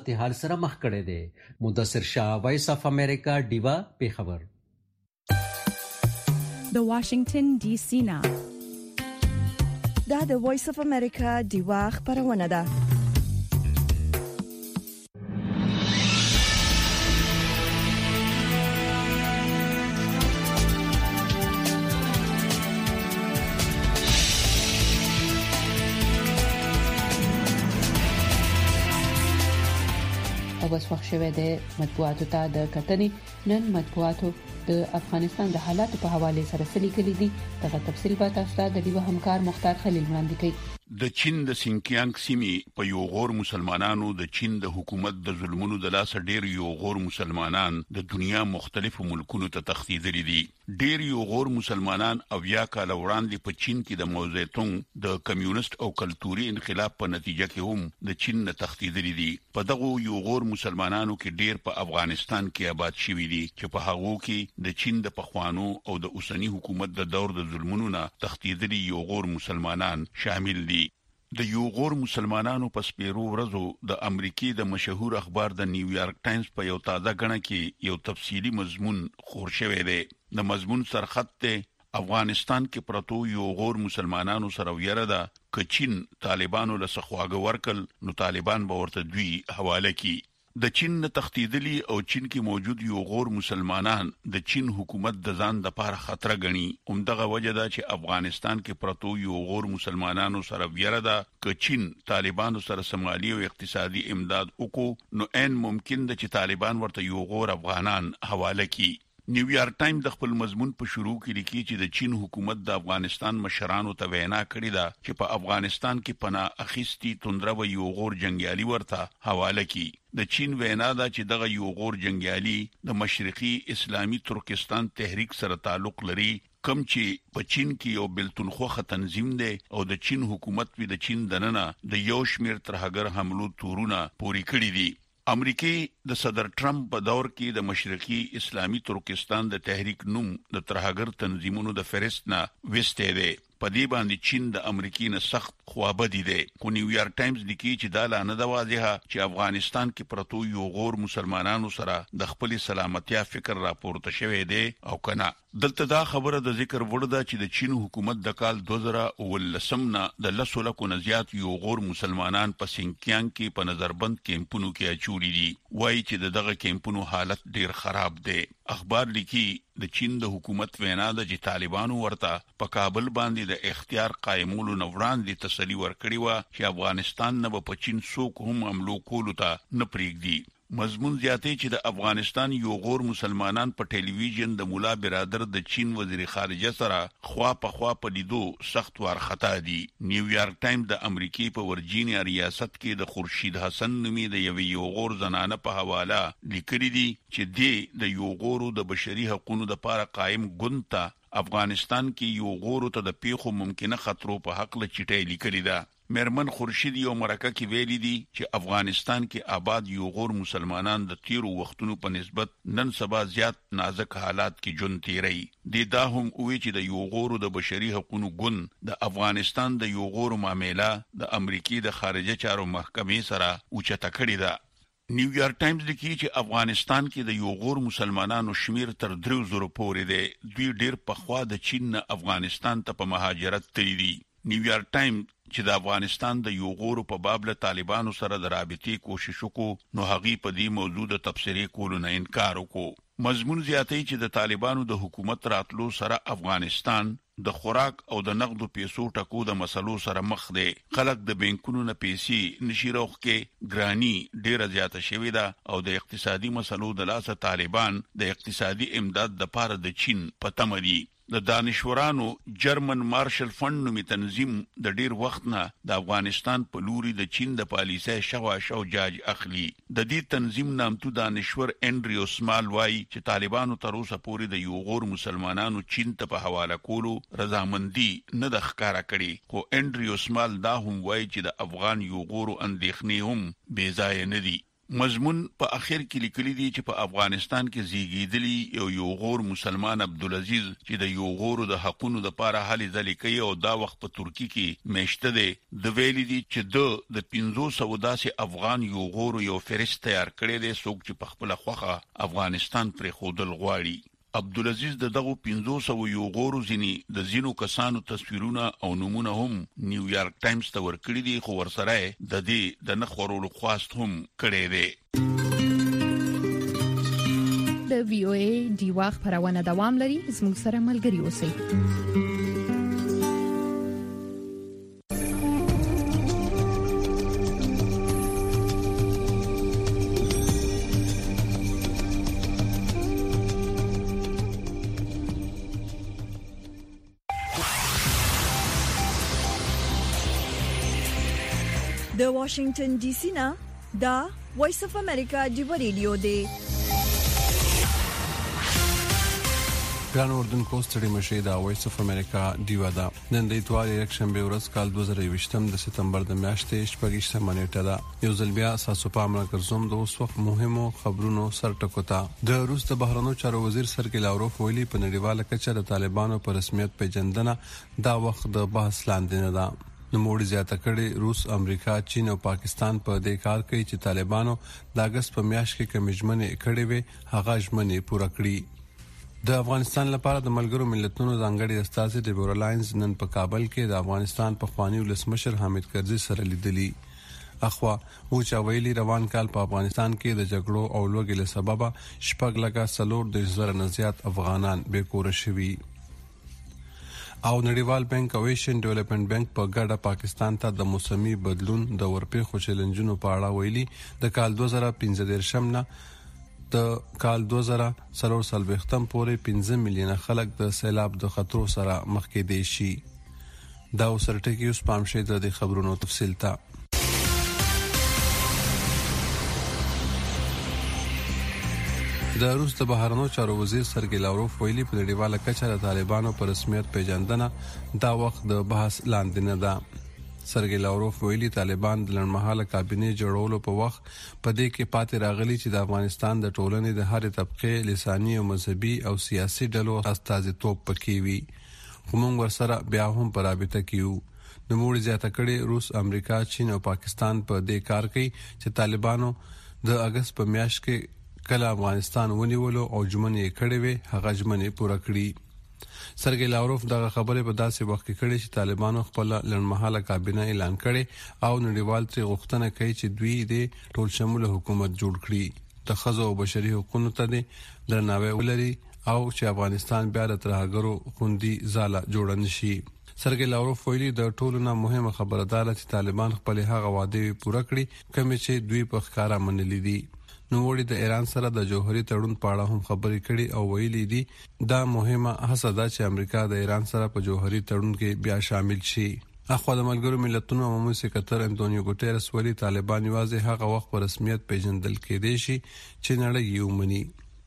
سره مخ کړي دي. مدثر شاه، وایس اف امریکا، ډیوا، پیښور. د واشنگټن ډي سي نه دا د وایس اف امریکا ډیوا خبرونه ده. او بس وخت شوه د مطبوعاتو ته د کتنې. نن مطبوعاتو د افغانستان د حالاتو په حواله سره سلی کړي دي. دغه تفصیل به تاسو ته د دیو همکار مختار خلیل وړاندې کړي. د چین د سینکیانګ سیمې په یو غور مسلمانانو د چین د حکومت د ظلمونو د لاس ډیر یو غور مسلمانان د دنیا مختلفو ملکونو ته تښتیدلي دي. ډیر یو غور مسلمانان او یا کال وړاندې په چین کې د موزیتونګ د کمیونست او کلتوري انقلاب په نتیجه کې هم د چین نه تښتیدلي دي. په دغه یو غور مسلمانانو کې ډیر په افغانستان کې آباد شوي دي چې په هغه کې د چین د پخوانو او د اوسنی حکومت د دور د ظلمونو نه تښتیدلي یو غور مسلمانان شامل دي. د یو غور مسلمانانو په سپیرو ورځو د امریکای د مشهور اخبار د نیویارک ټایمز په یو تازه غړنه کې یو تفصیلی مضمون خور شوی دی. د مضمون سرخط ته افغانستان کې پروتو یو غور مسلمانانو سره ویره ده ک چین طالبانو له سخواګه ورکل نو طالبان به ورته دوی حواله کی. د چین نه تښتیدلي او چین کې موجود یو غور مسلمانان د چین حکومت د ځان د لپاره خطر غني. همدغه وجه ده چې افغانستان کې پروتو یو غور مسلمانانو سره ویره ده ک چین طالبانو سره سمالي او اقتصادي امداد وکړو نو ان ممکن ده چې طالبان ورته یو غور افغانان حواله کړي. نیویارک ټایم د خپل مضمون په شروع کې لیکي چې د چین حکومت د افغانستان مشرانو ته وینا کړې ده چې په افغانستان کې پناه اخیستي توندره و یو غور جنگیالي ورته حواله کړي. د چین وینا ده چې دغه یو غور جنگیالي د مشرقي اسلامي ترکستان تحریک سره تعلق لري کم چې په چین کې یو بلتونخوخه تنظیم دی او د چین حکومت وی د چین دننه د یو شمیر ترهګر حملو تورونه پوری کړی دي. امریکای د صدر ټرمپ په دور کې د مشرقي اسلامي ترکستان د تحریک نوم د ترهګر تنظیمونو د فهرست نه وسته دی. په دې باندې چین د امریکای نه سخت خوابدي دی. خو نیویارک ټایمز لیکي چې دا لانه د واضحه چې افغانستان کې پروتو یو غور مسلمانانو سره د خپل سلامتیا فکر راپورته شوی دی او کنه. دلته دا خبره د ذکر وړ ده چې د چین حکومت د کال دوه زره ولسم نه د لسو لکو نه زیات یو غور مسلمانان په سینکیانګ کې په نظربند کیمپونو کې اچولي دي. وایي چې دغه کیمپونو حالت ډیر خراب دی. اخبار لیکي د چین د حکومت وینا ده چې طالبانو ورته په کابل باندې د اختیار قائمولو نه وړاندې تسلی ورکړی و چې افغانستان نه په چین څوک هم حملو کولو ته نه پریږدي. مضمون زیاتې چې د افغانستان یو غور مسلمانان په ټلویزیون د مولا برادر د چین وزیر خارجه سره خوا په خوا په لیدو سخت ورختا دي. نیویارک ټایم د امریکای په ورجینیا ریاست کې د خورشید حسن نومي د یو یو غور زنانه په حواله لیکلي دي چې د یو غورو د بشري حقوقو لپاره قائم ګوند افغانستان کې یو غورو ته د پیښو ممکنه خطرو په حق له چټي لیکلي ده. مرمن خورشید یو مرکه کې ویلي دي چې افغانستان کې آباد یو غور مسلمانان د تیرو وختونو په نسبت نن سبا زیات نازک حالات کې ژوند تیري. د دا هم وی چې د یو غورو د بشري حقوقو ګوند د افغانستان د یو غورو معاملې د امریکای د خارجه چارو محکمې سره اوچته کړې ده. نیویارک ټایمز لیکي چې افغانستان کې د یو غور مسلمانانو شمیر تر درې زره پورې دی. دوی ډیر پخوا د چین نه افغانستان ته په مهاجرت تللي دي. نیویارک ټایمز چې د افغانستان د یو غور په باب له طالبانو سره د رابطې کوشش وکړو نو هغه په دې موضوع د تبصرې کولو نه انکار وکړو. مضمون زیاتې چې د طالبانو د حکومت راتلو سره افغانستان د خوراک او د نقدو پیسو ټکو د مسلو سره مخ دی. خلک د بانکونو نه پیسې نشي راوخکې، ګرانی ډیره زیاته شوې ده او د اقتصادي مسلو د لاسه طالبان د اقتصادي امداد د پاره د چین په تمه دي. د دانشورانو جرمن مارشل فند نومي تنظیم د ډیر وخت نه د افغانستان په لوري د چین د پالیسۍ شوا شو جاج اخلي. د دې تنظیم نامتو دانشور انډریو سمال وایي چې طالبانو تر اوسه پورې د یو غور مسلمانانو چین ته په حواله کولو رضامندي نه د ښکارا کړي. خو انډریو سمال دا هم وایي چې د افغان یو غورو اندېښنې هم بې ځای نه دي. مضمون په اخر کې لیکلي دي چې په افغانستان کې زیږیدلی یو یو غور مسلمان عبدالعزيز چې د یو غور د حقونو د لپاره هلي ځلې کوي او دا وخت په ترکی کې میشته دي د ویلي دي چې د پنځوس سوه داسې افغان یو غور یو فرست تیار کړی دی څوک چې په خپل خوخه افغانستان پر خودل غواړي. عبدالعزيز د دغه پنځوس سوه یو غور ځینی د زینو کسانو تصویرونه او نمونه هم نیویارک ټایمز ته ورکړي دي خو ورسره د دې د نخورولو خواست هم کړی دی. د وی او ای ډیوا خبرونه دوام لري زموږ سره ملګري اوسئ. د واشنگټن ډي سي نه دا وایس اف امریکا ډیو ریډیو دی. ګران اردوونکو ستړي مشه دا وایس اف امریکا ډیو دا نن د اتوار الیکشن به ورځ کال دوه زره یوویشت د سپتمبر د میاشتې شپږم منېټه ده. یو ځل بیا ساسو پام را ګرځوم د اوس وخت مهمو خبرونو سر ټکوتا. د روس د بهرنیو چارو وزیر سرګی لاوروف ویلي په نړیواله کچه د طالبانو پر رسمیت پیژندنه دا وخت د بحث لاندې نه ده. نو موږ زیاته کړي روس، امریکا، چین او پاکستان په دې کار کوي چې طالبانو د اگست په میاشت کې کمجمنې کړي وي هغه ژمنې پوره کړي. د افغانستان لپاره د ملګرو ملتونو ځانګړي استازي ډیبورا لاینز نن په کابل کې د افغانستان په خوانی ولسمشر حامد کرزي سره لیدلي. اخوا او چا ویلي روان کال په افغانستان کې د جګړو او لوګي له سببه شپږ لکه څلور د زره نه زیات افغانان بې کور شوي. او نړیوال بانک او ایشین ډیولپمنٹ بانک په ګډه پاکستان ته د موسمي بدلون د ورپېښو چیلنجونو په اړه ویلي د کال دوه زره پنځه دیرشم نه د کال دوه زره څلور څلوېښتم پورې پنځه میلیونه خلک د سیلاب د خطرو سره مخ کېدای شي. دا وسرټکی اوس پام شي د خبرونو تفصیل ته. د روس د بهرنیو چارو وزیر سرګی لاوروف ویلي په نړیواله کچه د طالبانو پر رسمیت پیژندنه دا وخت د بحث لاندې نه ده. سرګی لاوروف ویلي طالبان د لړمحاله کابینې جوړولو په وخت په دې کې پاتې راغلي چې د افغانستان د ټولنې د هرې طبقه لساني او مذهبي او سیاسي ډلو استازیتوب پکې وي. خو موږ ورسره بیا هم په رابطه کې یو. نو موږ زیاته کړي روس، امریکا، چین او پاکستان په دې کار کوي چې طالبانو د اگست په میاشت کې کله افغانستان ونیولو او ژمنې کړې وي هغه ژمنې پوره کړي. سرګی لاوروف دغه خبره په داسې وخت کې کړې چې طالبانو خپل لړمحاله کابینه اعلان کړي او نړیوال تری غوښتنه کوي چې دوی د ټول شموله حکومت جوړ کړي. د ښځو او بشري حقوقو ته درناوی ولري او چې افغانستان بیا د ترهګرو خوندي ځاله جوړ نشي. سرګی لاوروف ویلي د ټولو نه مهمه خبره ده چې طالبان خپل هغه وعده پوره کړي کوم چې دوی په ښکارا منلي دي. نو وړي د ایران سره د جوهري تړون په اړه هم خبرې کړي او ویلي دي دا مهمه هڅه ده چې امریکا د ایران سره په جوهري تړون کې بیا شامل شي. اخو د ملګرو ملتونو عمومي سکرټر انټونیو ګوټيرس ویلي طالبان یوازې هغه وخت په رسمیت پیژندل کېدي شي چې نړۍ یې ومني.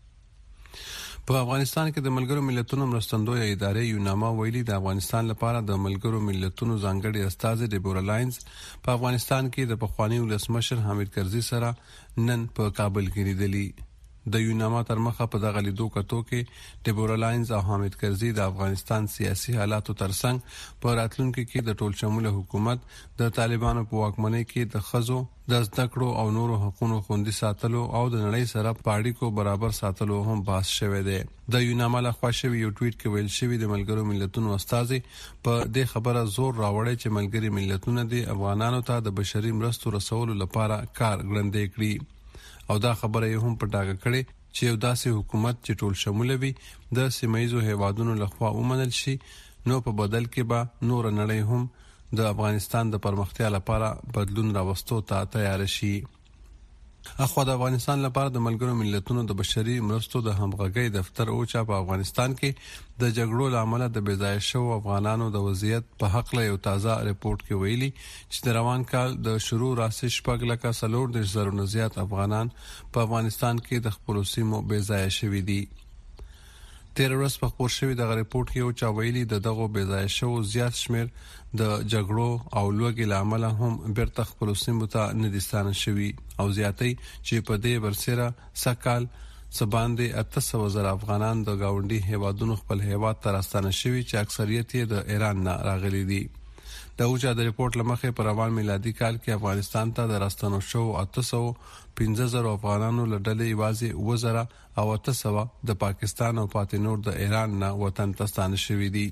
په افغانستان کې د ملګرو ملتونو مرستندوی ادارې یوناما ویلي د افغانستان لپاره د ملګرو ملتونو ځانګړي استازي ډیبورا لاینز په افغانستان کې د پخوانی ولسمشر حامد کرزي سره نن په کابل کې لیدلي. د یوناما تر مخه په دغه لیدو کتو کې ډیبورا لاینز او حامد کرزي د افغانستان سیاسي حالاتو ترڅنګ په راتلونکي کې د ټول شموله حکومت د طالبانو په واکمنۍ کې د خزو د زده کړو او نورو حقوقو خوندي ساتلو او د نړۍ سره پاړیکو برابر ساتلو هم بحث شوه دی. د یوناما له خوا شوی یو ټویټ کې ویل شوی د ملګرو ملتونو استازي په دې خبره زور راوړی چې ملګري ملتونه د افغانانو ته د بشري مرستو رسولو لپاره کار ګړندې کړي او دا خبره یې هم په ډاګه کړې چې یو داسې حکومت چې ټول شموله وي د سیمایي هیوادونو لخوا ومنل شي نو په بدل کې به نور نړۍ هم د افغانستان د پرمختیا لپاره بدلون راوستو ته تیار شي. اخو د افغانستان لپاره د ملګرو ملتونو د بشري مرستو د همغږي دفتر او چا په افغانستان کې د جګړو لامل د بېځای شو افغانانو د وضعیت په حق له یو تازه ریپورت کې ویلي چې د روان کال د شروع راسي شپږ لکه څلور د زرو نه زیات افغانان په افغانستان کې د خپل سیمو بېځای شوي دي. تیر ورځ په خبر شوی د ریپورت کې او چا ویلي د دغه بېځای شو زیات شمیر د جګړو او لوګي لامل هم بیرته خپل سیمو ته ندستان شوی او زیاتې چې په دې برسره سکهال سباندې اته سوه زره افغانان د گاونډي هیوادونو خپل هیواد ته راستانه شوی چې اکثریت یې د ایران نه راغلي دي. د اوچا د ریپورت لمخې په روان میلادي کال کې افغانستان ته د راستانو شو اته سوه پنځه زره افغانانو له ډلې یوازې اووه زره او اته سوه د پاکستان او پاتې نور د ایران نه وطن ته ستانه شوي دي.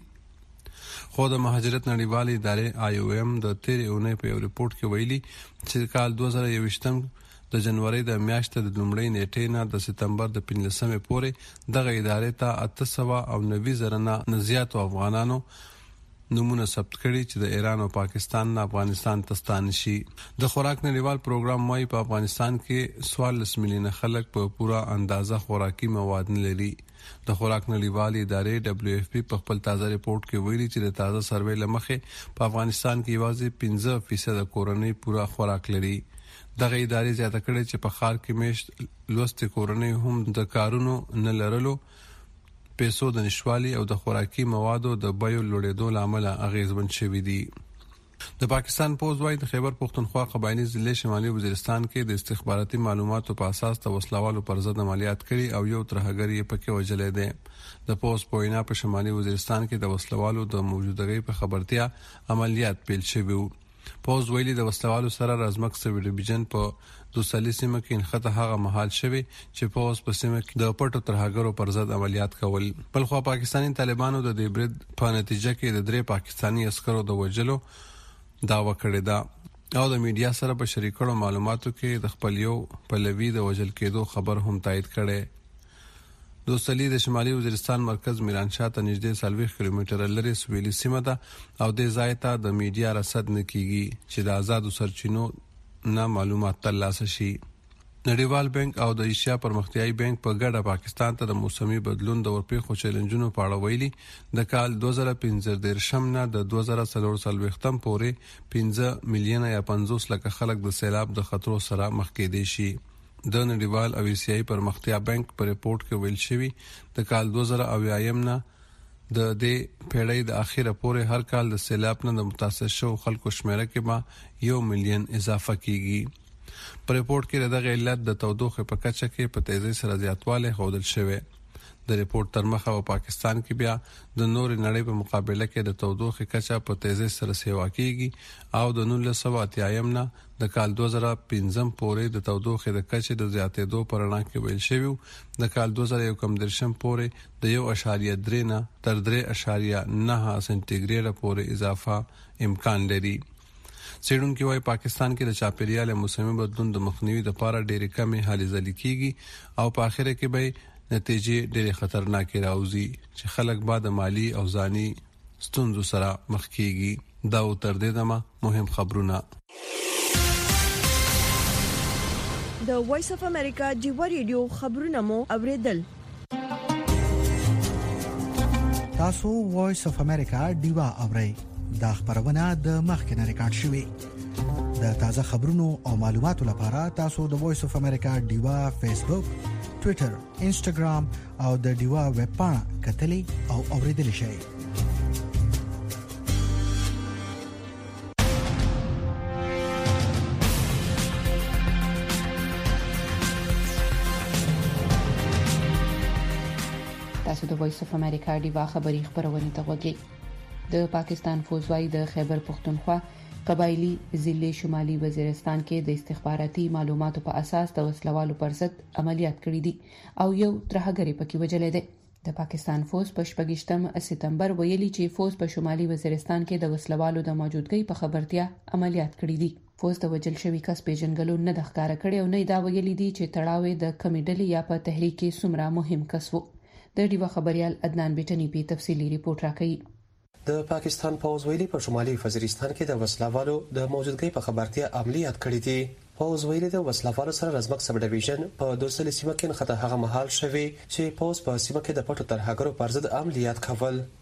خو د مهاجرت نړیوالې ادارې آی او ایم د تیرې اونۍ په یو ریپورت کې ویلي چې کال دوه زره یوویشتم د جنوري د میاشتې د لومړۍ نیټې نه د سپتمبر د پنځلسمې پورې دغه ادارې ته اته سوه او نوي زره نه زیاتو افغانانو نمونه ثبت کړي چې د ایران او پاکستان نه افغانستان ته ستانه شي. د خوراک نړیوال پروګرام وايي په افغانستان کې څوارلس میلیونه خلک په پوره اندازه خوراکي مواد نه لري. د خوراک نړیوال ادارې دبليو اف پی په خپل تازه ریپورت کې ویلي چې د تازه سروې لمخې په افغانستان کې یوازې پنځه فیصد کورنۍ پوره خوراک لري. دغه ادارې زیاته کړې چې په ښار کې میشت لوستې کورنۍ هم د کارونو نه لرلو پیسو د نشوالي او د خوراکي موادو د بیو لوړېدو لامل اغیزمن شوي دي. د پاکستان پوز وايي د خیبر پختونخوا قبایلی ضلع شمالي وزیرستان کې د استخباراتي معلوماتو په اساس د وسلوالو پر ضد عملیات کړي او یو ترهګر یې پکې وژلې ده. د پوز پوینا په شمالي وزیرستان کې د وسلوالو د موجودګۍ په خبرتیا عملیات پیل شوي وو. پوز ویلي د وسلوالو سره رازمک سوي ډیویژن په دوسلی سیمه کې انخته هغه محل شوی چې پوز په سیمه کې د پټو ترهګرو پر ضد عملیات کول. بل خو پاکستاني طالبانو د دې برید په نتیجه کې د درې پاکستاني عسکرو د وژلو داوا کړې ده او د میډیا سره په شریکړو معلوماتو کې د خپل یو پلوي د وژل کېدو خبر هم تایید کړي. دوسلی د شمالي وزیرستان مرکز میرانشاه ته نږدې څلوېښت کیلومتره لرې سویلي سیمه ده او دې ځای ته د میډیا رصد نه کیږي چې د آزادو سرچینو نه معلومات ترلاسه شي. نړیوال بانک او د ایشیا پرمختیایي بانک په ګډه پاکستان ته د موسمي بدلون د ورپېښو چیلنجونو په اړه ویلي د کال دوه زره پنځه دېرشم نه د دوه زره څلور څلوېښتم پورې پنځه میلیونه یا پنځوس لکه خلک د سیلاب د خطرو سره مخ کېدی شي. د نړیوال او ایشیایي پرمختیا بانک په ریپورت کې ویل شوی د کال دوه زره اویایم نه د دې پیړۍ د اخیره پورې هر کال د سیلاب نه د متاثر شو خلکو شمیره کې به یو میلیون اضافه کیږي. په ریپورت کې دغه علت د تودوخه په کچه کې په تیزی سره زیاتوالی ښودل شوی. د ریپورت تر مخه په پاکستان کې بیا د نور نړۍ په مقابله کې د تودوخه کچه په تیزی سره سیوا کیږي او د نولس سوه اتیایم نه د کال دوه زره پنځم پورې د تودوخه د کچې د زیاتېدو پر اړه کې ویل شوی د کال دوه زره یو دېرشم پورې د یو اشاریه درې نه تر درې اشاریه نه سنټیګریډ پورې اضافه امکان لري. څېړونکي وايي پاکستان کې د چاپیریال موسمي بدلون د مخنیوي لپاره ډېرې کمې هلې ځلې کیږي او په اخر کې به نتیجې ډېرې خطرناکې راوځي چې خلک به د مالی او ځاني ستونزو سره مخ کیږي. دا تر دې دمه مهم خبرونه. د وایس اف امریکا جیوا ریډیو خبرونه مو اوریدل. تاسو وایس اف امریکا ډیوا اورئ. دا خبرونه د مخکنه ریکارډ شوې. د تازه خبرونو او معلوماتو لپاره تاسو د وایس اف امریکا ډیوا فیسبوک، ټوئیټر، انسټاګرام او د ډیوا ویب پاڼه کتلې او اوریدل شئ. تاسو د وایس اف امریکا ډیوا خبری خبرونه ته وګورئ. د پاکستان فوجوي د خیبر پختونخوا قبایلی ضلع شمالي وزیرستان کې د استخباراتي معلوماتو په اساس د وسلوالو پر ضد عملیات کړي دي او یو ترهګر پکې وژل دی. د پاکستان فوج په شپږم سپتمبر ویلي چې فوج په شمالي وزیرستان کې د وسلوالو د موجودګۍ په خبرتیا عملیات کړي دي. فوج د وژل شوی کس پیژنګلو نه د ښکارا کړي او نه دا ویلي دي چې تړاو د کمیډل یا په تحریک کې سمرا مهم کس وو. د ډیوا خبريال عدنان بیٹنی په تفصیلی ریپورت راکړي. د پاکستان پوز ویلي په شمالي وزیرستان کې د وسلوالو د موجودګۍ په خبرتیا عملیات کړي دي. پوز ویلي د وسلوالو سره رزمک سب ډیویژن په دوسلی سیمه کې خطر هغه محل شوی چې پوز په سیمه کې د پټو ترهګرو پر ضد عملیات کول.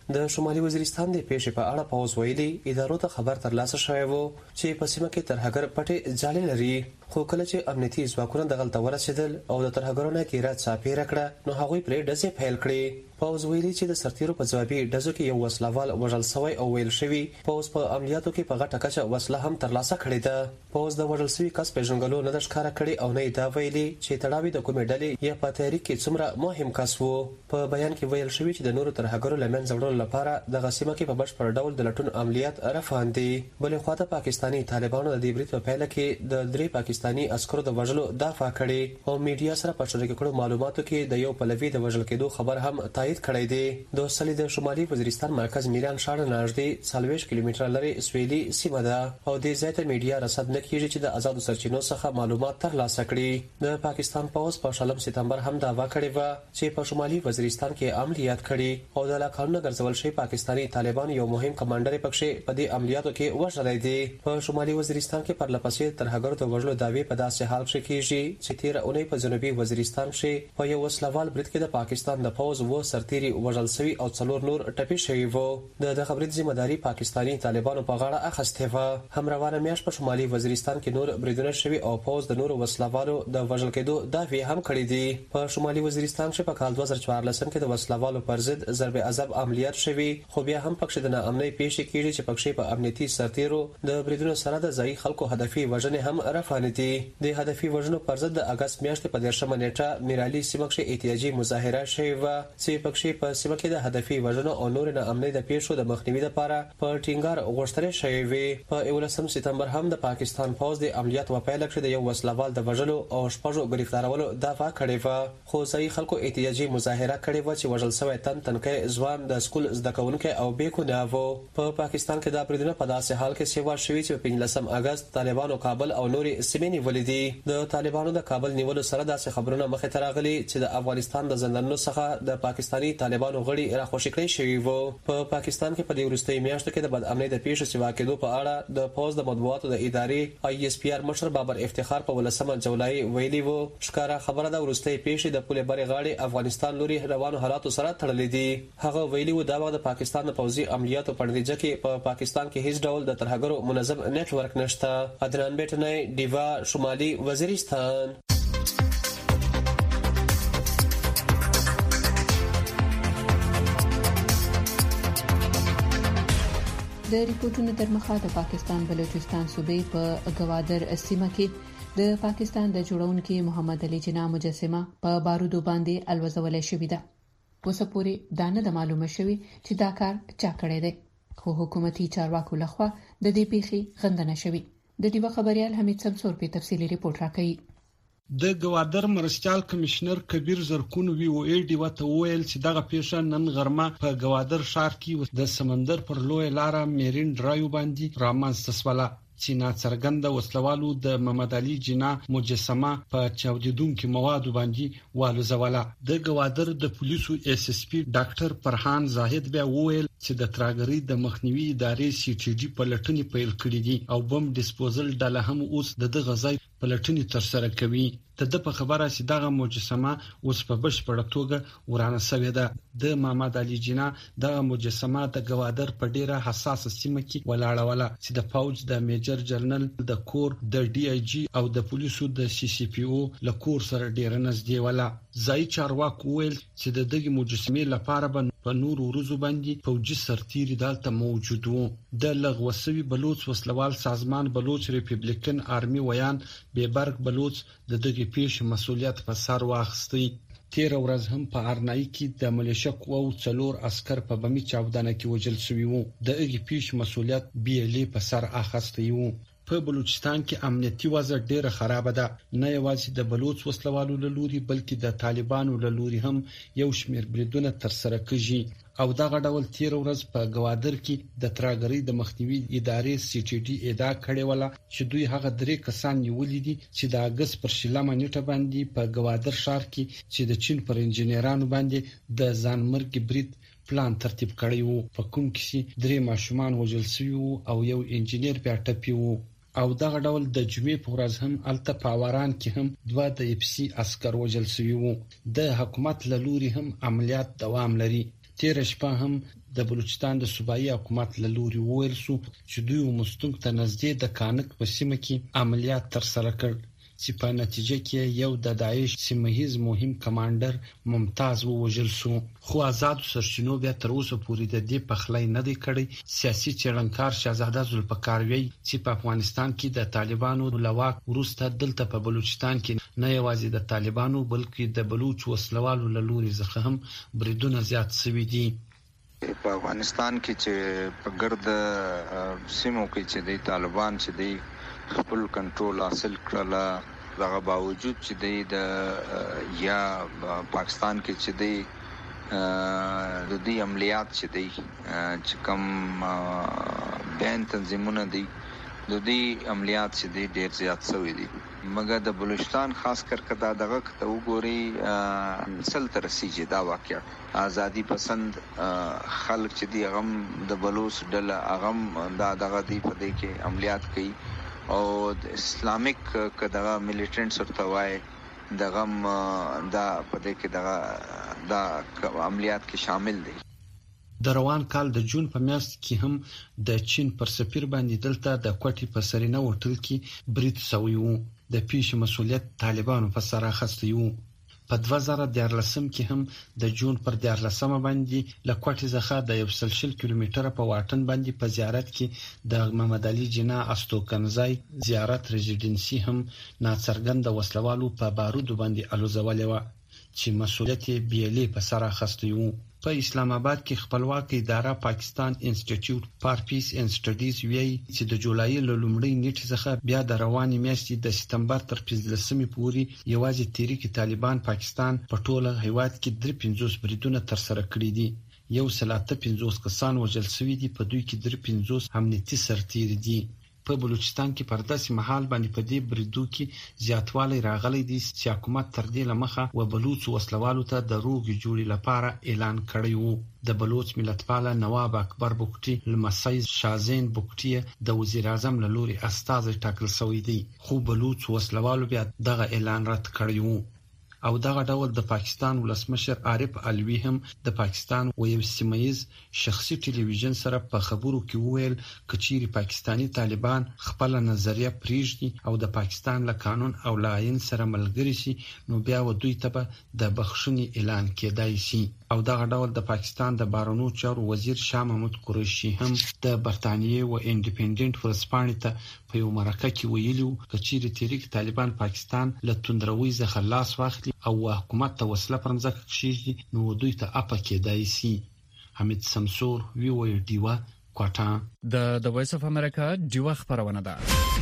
د شمالي وزیرستان د پیښې په اړه پوز ویلي ادارو ته خبر ترلاسه شوی وو چې په سیمه کې ترهګر پټې جالي لري، خو کله چې امنیتي ځواکونه دغلته ورسېدل او د ترهګرونو کیره چاپیره کړه نو هغوی پرې ډزې پیل کړې. پوز ویلي چې د سرتیرو په ځوابي ډزو کې یو وسلوال وژل شوی او ویل شوی پوز په عملیاتو کې په غټه کچه وسله هم ترلاسه کړې ده. پوز د وژل شوی کس پیژنګلو نه د ښکارا کړي او نه دا ویلي چې تړاوی د کومې ډلې یا په تحریک کې څومره مهم کس وو. په بیان کې ویل شوی چې د نورو ترهګرو لمنځه وړلو لپاره د غسیمه کې په بشپړ ډول د لټون عملیات روان دي. بلې خواته پاکستانی طالبانو د دې برید په پیل کې د درې پاکستانی عسکرو د وژلو دافع کړي او میډیا سره په شریک کړو معلوماتو کې د یو پلوي د وژل کېدو خبر هم تایید کړی دی. د سلی د شمالي وزیرستان مرکز میران شاړ نږدې څلوېښت کیلومتره لري سویلي سیمه ده او د زیاته میډیا رصد نه کیږي چې د آزادو سرچینو څخه معلومات ترلاسه کړي. د پاکستان پوز په شلم سپتمبر هم دعوا کړې و چې په شمالي وزیرستان کې عملیات کړي او د لاکانو ګرځول شوی پاکستانی طالبان یو مهم کمانډر پکښې په دې عملیاتو کې وژل دي. په شمالي وزیرستان کې پر لپسې ترهګرو د وژلو دعوی په داسې حال کې کیږي چې تیر اونۍ په جنوبي وزیرستان کې په یو وسلوال برید کې د پاکستان د پوز وو سرتیري وژل شوی او څلور نور ټپي شوی وو. د دغه برید ذمہ داری پاکستانی طالبانو په غاړه اخیستې و. هم روانه میاشت په شمالي وزیرستان کې نور بریدونه شوی او پوز د نور وسلوالو د وژل کېدو دعوی هم کړې دي. په شمالي وزیرستان کې په کال دوه زره څوارلسم کې د وسلوالو پر ضد ضرب عذاب عملیات شوی خو بیا هم پکښې د ناامنۍ پیښې کیږي چې پکښې په امنیتي سرتیرو د بریدونو سره د ځایي خلکو هدفي وژنې هم روانې دي. د هدفي وژنو پر ضد د اگست میاشتې په دیرشمه نیټه میرالي سیمه کې احتجاجي مظاهره شوې و چې پکښې په سیمه کې د هدفي وژنو او نور ناامنۍ د پیښو د مخنیوي لپاره په ټینګار غوښتنې شوې وې. په یولسم سپتمبر هم د پاکستان پوز د عملیات په پیل کې د یو وسلوال د وژلو او شپږو گرفتارولو دعوا کړې و خو ځایي خلکو احتجاجي مظاهره کړې و چې وژل شوی تن تنکي ځوان د سکول زده کوونکی او بیګناه و. په پاکستان کې دا بریدونه په داسې حال کې سیوا شوي چې په پنځلسم اگست طالبانو کابل او نورې سیمې نیولې دي. د طالبانو د کابل نیولو سره داسې خبرونه مخې ته راغلي چې د افغانستان د زندانونو څخه د پاکستانی طالبانو غړي راخوشي کړی شوي وو. په پاکستان کې په دې وروستۍ میاشتو کې د بد امنۍ د پیښو سیوا کېدو په اړه د پوز د مطبوعاتو د ادارې آی اس پی آر مشر بابر افتخار په ولسمه جولای ویلي وو ښکارا خبره د وروستۍ پیښې د پولې بری غاړې افغانستان لوري روانو حالاتو سره تړلې دي. هغه ویلي وو دا د پاکستان د پوځي عملیاتو په نتیجه کې په پاکستان کې هیڅ ډول د ترهګرو منظم نت ورک نشته. عدنان بیٹنای دیوا شمالي وزیرستان. د ریپورتونو تر مخه د پاکستان بلوچستان صوبې په گوادر سیمه کې د پاکستان د جوړونکي محمد علي جناح مجسمه په بارودو باندې الوزول شوې ده. اوسه پورې دا نه معلومه شوې چې دا کار چا کړی دی خو حکومتي چارواکو لخوا د دې پیښې غندنه شوې. د دیو خبريال حمید سمسور په تفصیلی ریپورت راکړي. د گوادر مرستيال کمشنر کبیر زرکون وی او ای ډی وته ویل چې دغه پیښه نن غرمه په گوادر ښار کې د سمندر پر لوی لار میرین ډرایو باندې رامنځته شوه چې ناڅرګنده وسلوالو د محمد علي جناح مجسمه په چاودیدونکو موادو باندې والوزوله. د گوادر د پولیسو اس اس پی ډاکټر فرحان زاهد بیا ویل چې د تراګری د مخنیوي ادارې سی ټي ډي په لټنې پیل کړې دي او بم ډیسپوزل ډله هم اوس د دغه ځای په لټنې تر سره کوي. د په خبره چې دغه مجسمه اوس په بشپړه توګه ورانه شوې ده. د محمد علي جناح دغه مجسمه د گوادر په ډیره حساسه سیمه کې ولاړه وله چې د فوج د میجر جنرال د کور د ډي آی جی او د پولیسو د سی سی پی او له کور سره ډیره نږدې وله. ځای چارواکو ویل چې د دغه مجسمې لپاره په نور ورځو باندې فوجي سرتیري دالته موجود وو. د لغوسوي بلوچ وسلوال سازمان بلوچ ریپبلیکن آرمي ویان بیبرګ بلوچ د دغه پیښې مسولیت په سر واخیستی. تیر ورځ هم په ارنای کې د ملیشه قواو څلور عسكر په بمی چاودنه کې وژل شوي وو. د هغې پیښې مسولیت بي ال ای په سر اخیستی وو. په بلوچستان کې امنیتي وضع ډیره خراب ده. نه یوازې د بلوچ وسلوالو له لوري بلکې د طالبانو له لوري هم یو شمېر بریدونه تر سره کیږي او دغه ډول تیر ورځ په گوادر کې د تراګری د مخنیوي ادارې سی ټي ډي ادعا کړې وله چې دوی هغه درې کسان نیولې دي چې د اگست پر شلمه نیټه باندې په گوادر ښار کې چې د چین پر انجنیرانو باندې د ځانمرګ برید پلان ترتیب کړی وو. په کوم کې درې ماشومان وژل شوي وو او یو انجنیر بیا ټپي وو. او دغه ډول د جمعې په ورځ هم الته پاوران کې هم دوه د اف سي عسكر وژل شوي وو. د حکومت له لوري هم عملیات دوام لري. تیر شپه هم د بلوچستان د صوبایي حکومت له لوري وویل شو چې دوی مستونګ ته نږدې د کانک په سیمه کې عملیات ترسره کړ چې په نتیجه کې یو د داعش سیمهیز مهم کمانډر ممتاز ووژل شو. خو آزاد سرچینو بیا تر اوسه پورې د دې پخلای نه دی کړی. سیاسي چړنکار شهزاده ذوالفقاروی چې په افغانستان کې د طالبانو لواک وروسته دلته په بلوچستان کې نه یوازې د طالبانو بلکې د بلوچ وسلوالو له لوري څخه هم بریدونه زیات شوي دي. په افغانستان کې چې په ګرد سیمو کې چې د طالبان چې دی خپل کنټرول حاصل کړل، دغه باوجود چې د یا پاکستان کې چې دی د دې عملیات چې دی چې کوم بین تنظیمونه دي د دې عملیات چې دی ډیر زیات شوي دي. مګر د بلوچستان خاص کر کدا دغه ته وګوري سل تر سیجه دا واقعا ازادي پسند خلک چې دی غم د بلوچ ډله غم دا دغه دی په دې کې عملیات کوي او د اسلامیک کداغه میلیټنټس ورته وای دغه دا په دې کې دغه دا عملیات کې شامل دي. د روان کال د جون په میاشت کې هم د چین پر سفیر باندې دلته د کوټي په سرینه هوټل کې برید شوی و. د پیښې مسولیت طالبانو په سر اخیستی و. په دوه زره دیارلسم کې هم د جون پر دیارلسمه باندې له کوټي څخه د یو سل شل کیلومتره په واټن باندې په زیارت کې د محمد علي جنا استوکنزای زیارت ریزیډنسي هم ناڅرګند وسلوالو په بارودو باندې الوزولې و چې مسولیت یې بیلې په سر اخیستی و. په اسلام آباد کې خپلواک اداره پاکستان انسټیټیوټ فار پیس اینڈ سټډیز وی چې د جولای له لومړۍ نیټې څخه بیا د رواني میاشتې د سپتمبر تر پنځلسمې پورې یوازې تحریک طالبان پاکستان په ټوله هیواد کې درې پنځوس بریدونه ترسره کړي دي. یو سل اته پنځوس کسان وژل شوي دي، په دوی کې درې پنځوس امنیتي سرتیري دي. په بلوچستان کې پر داسې مهال باندې په دې بریدو کې زیاتوالی راغلی دی چې حکومت تر دې لمخه و بلوچ وسلوالو ته د روغې جوړې لپاره اعلان کړی وو. د بلوچ ملتپاله نواب اکبر بوکټي لمسی شازین بوکټي د وزیر اعظم له لوري استازی ټاکل شوی دی، خو بلوچ وسلوالو بیا دغه اعلان رد کړی وو. او دغه ډول د پاکستان ولسمشر عارف علوي هم د پاکستان و یو سیمایز شخصي ټلویزیون سره په خبرو کې وویل کچيري پاکستانی طالبان خپل نظریه پریږدي او د پاکستان له قانون او لاین سره ملګری شي نو بیا و دوی ته د بخښنې اعلان کېدای شي. او دغه ډول د پاکستان د بارونو چارو وزیر شاه محمود قریشي هم د برتانیې و انډیپندنت ورسپانې ته په یو مرکه کې ویلو کچيري تحریک طالبان پاکستان له توندروي څخه لاس واخلي او حکومت ته وسله پرمځکه کشيږي نو دوی ته اپا کېدای شي. حمید سمسور وی او ډیوا کوټا د د وایس اف امریکا ډیوا خبرونه ده.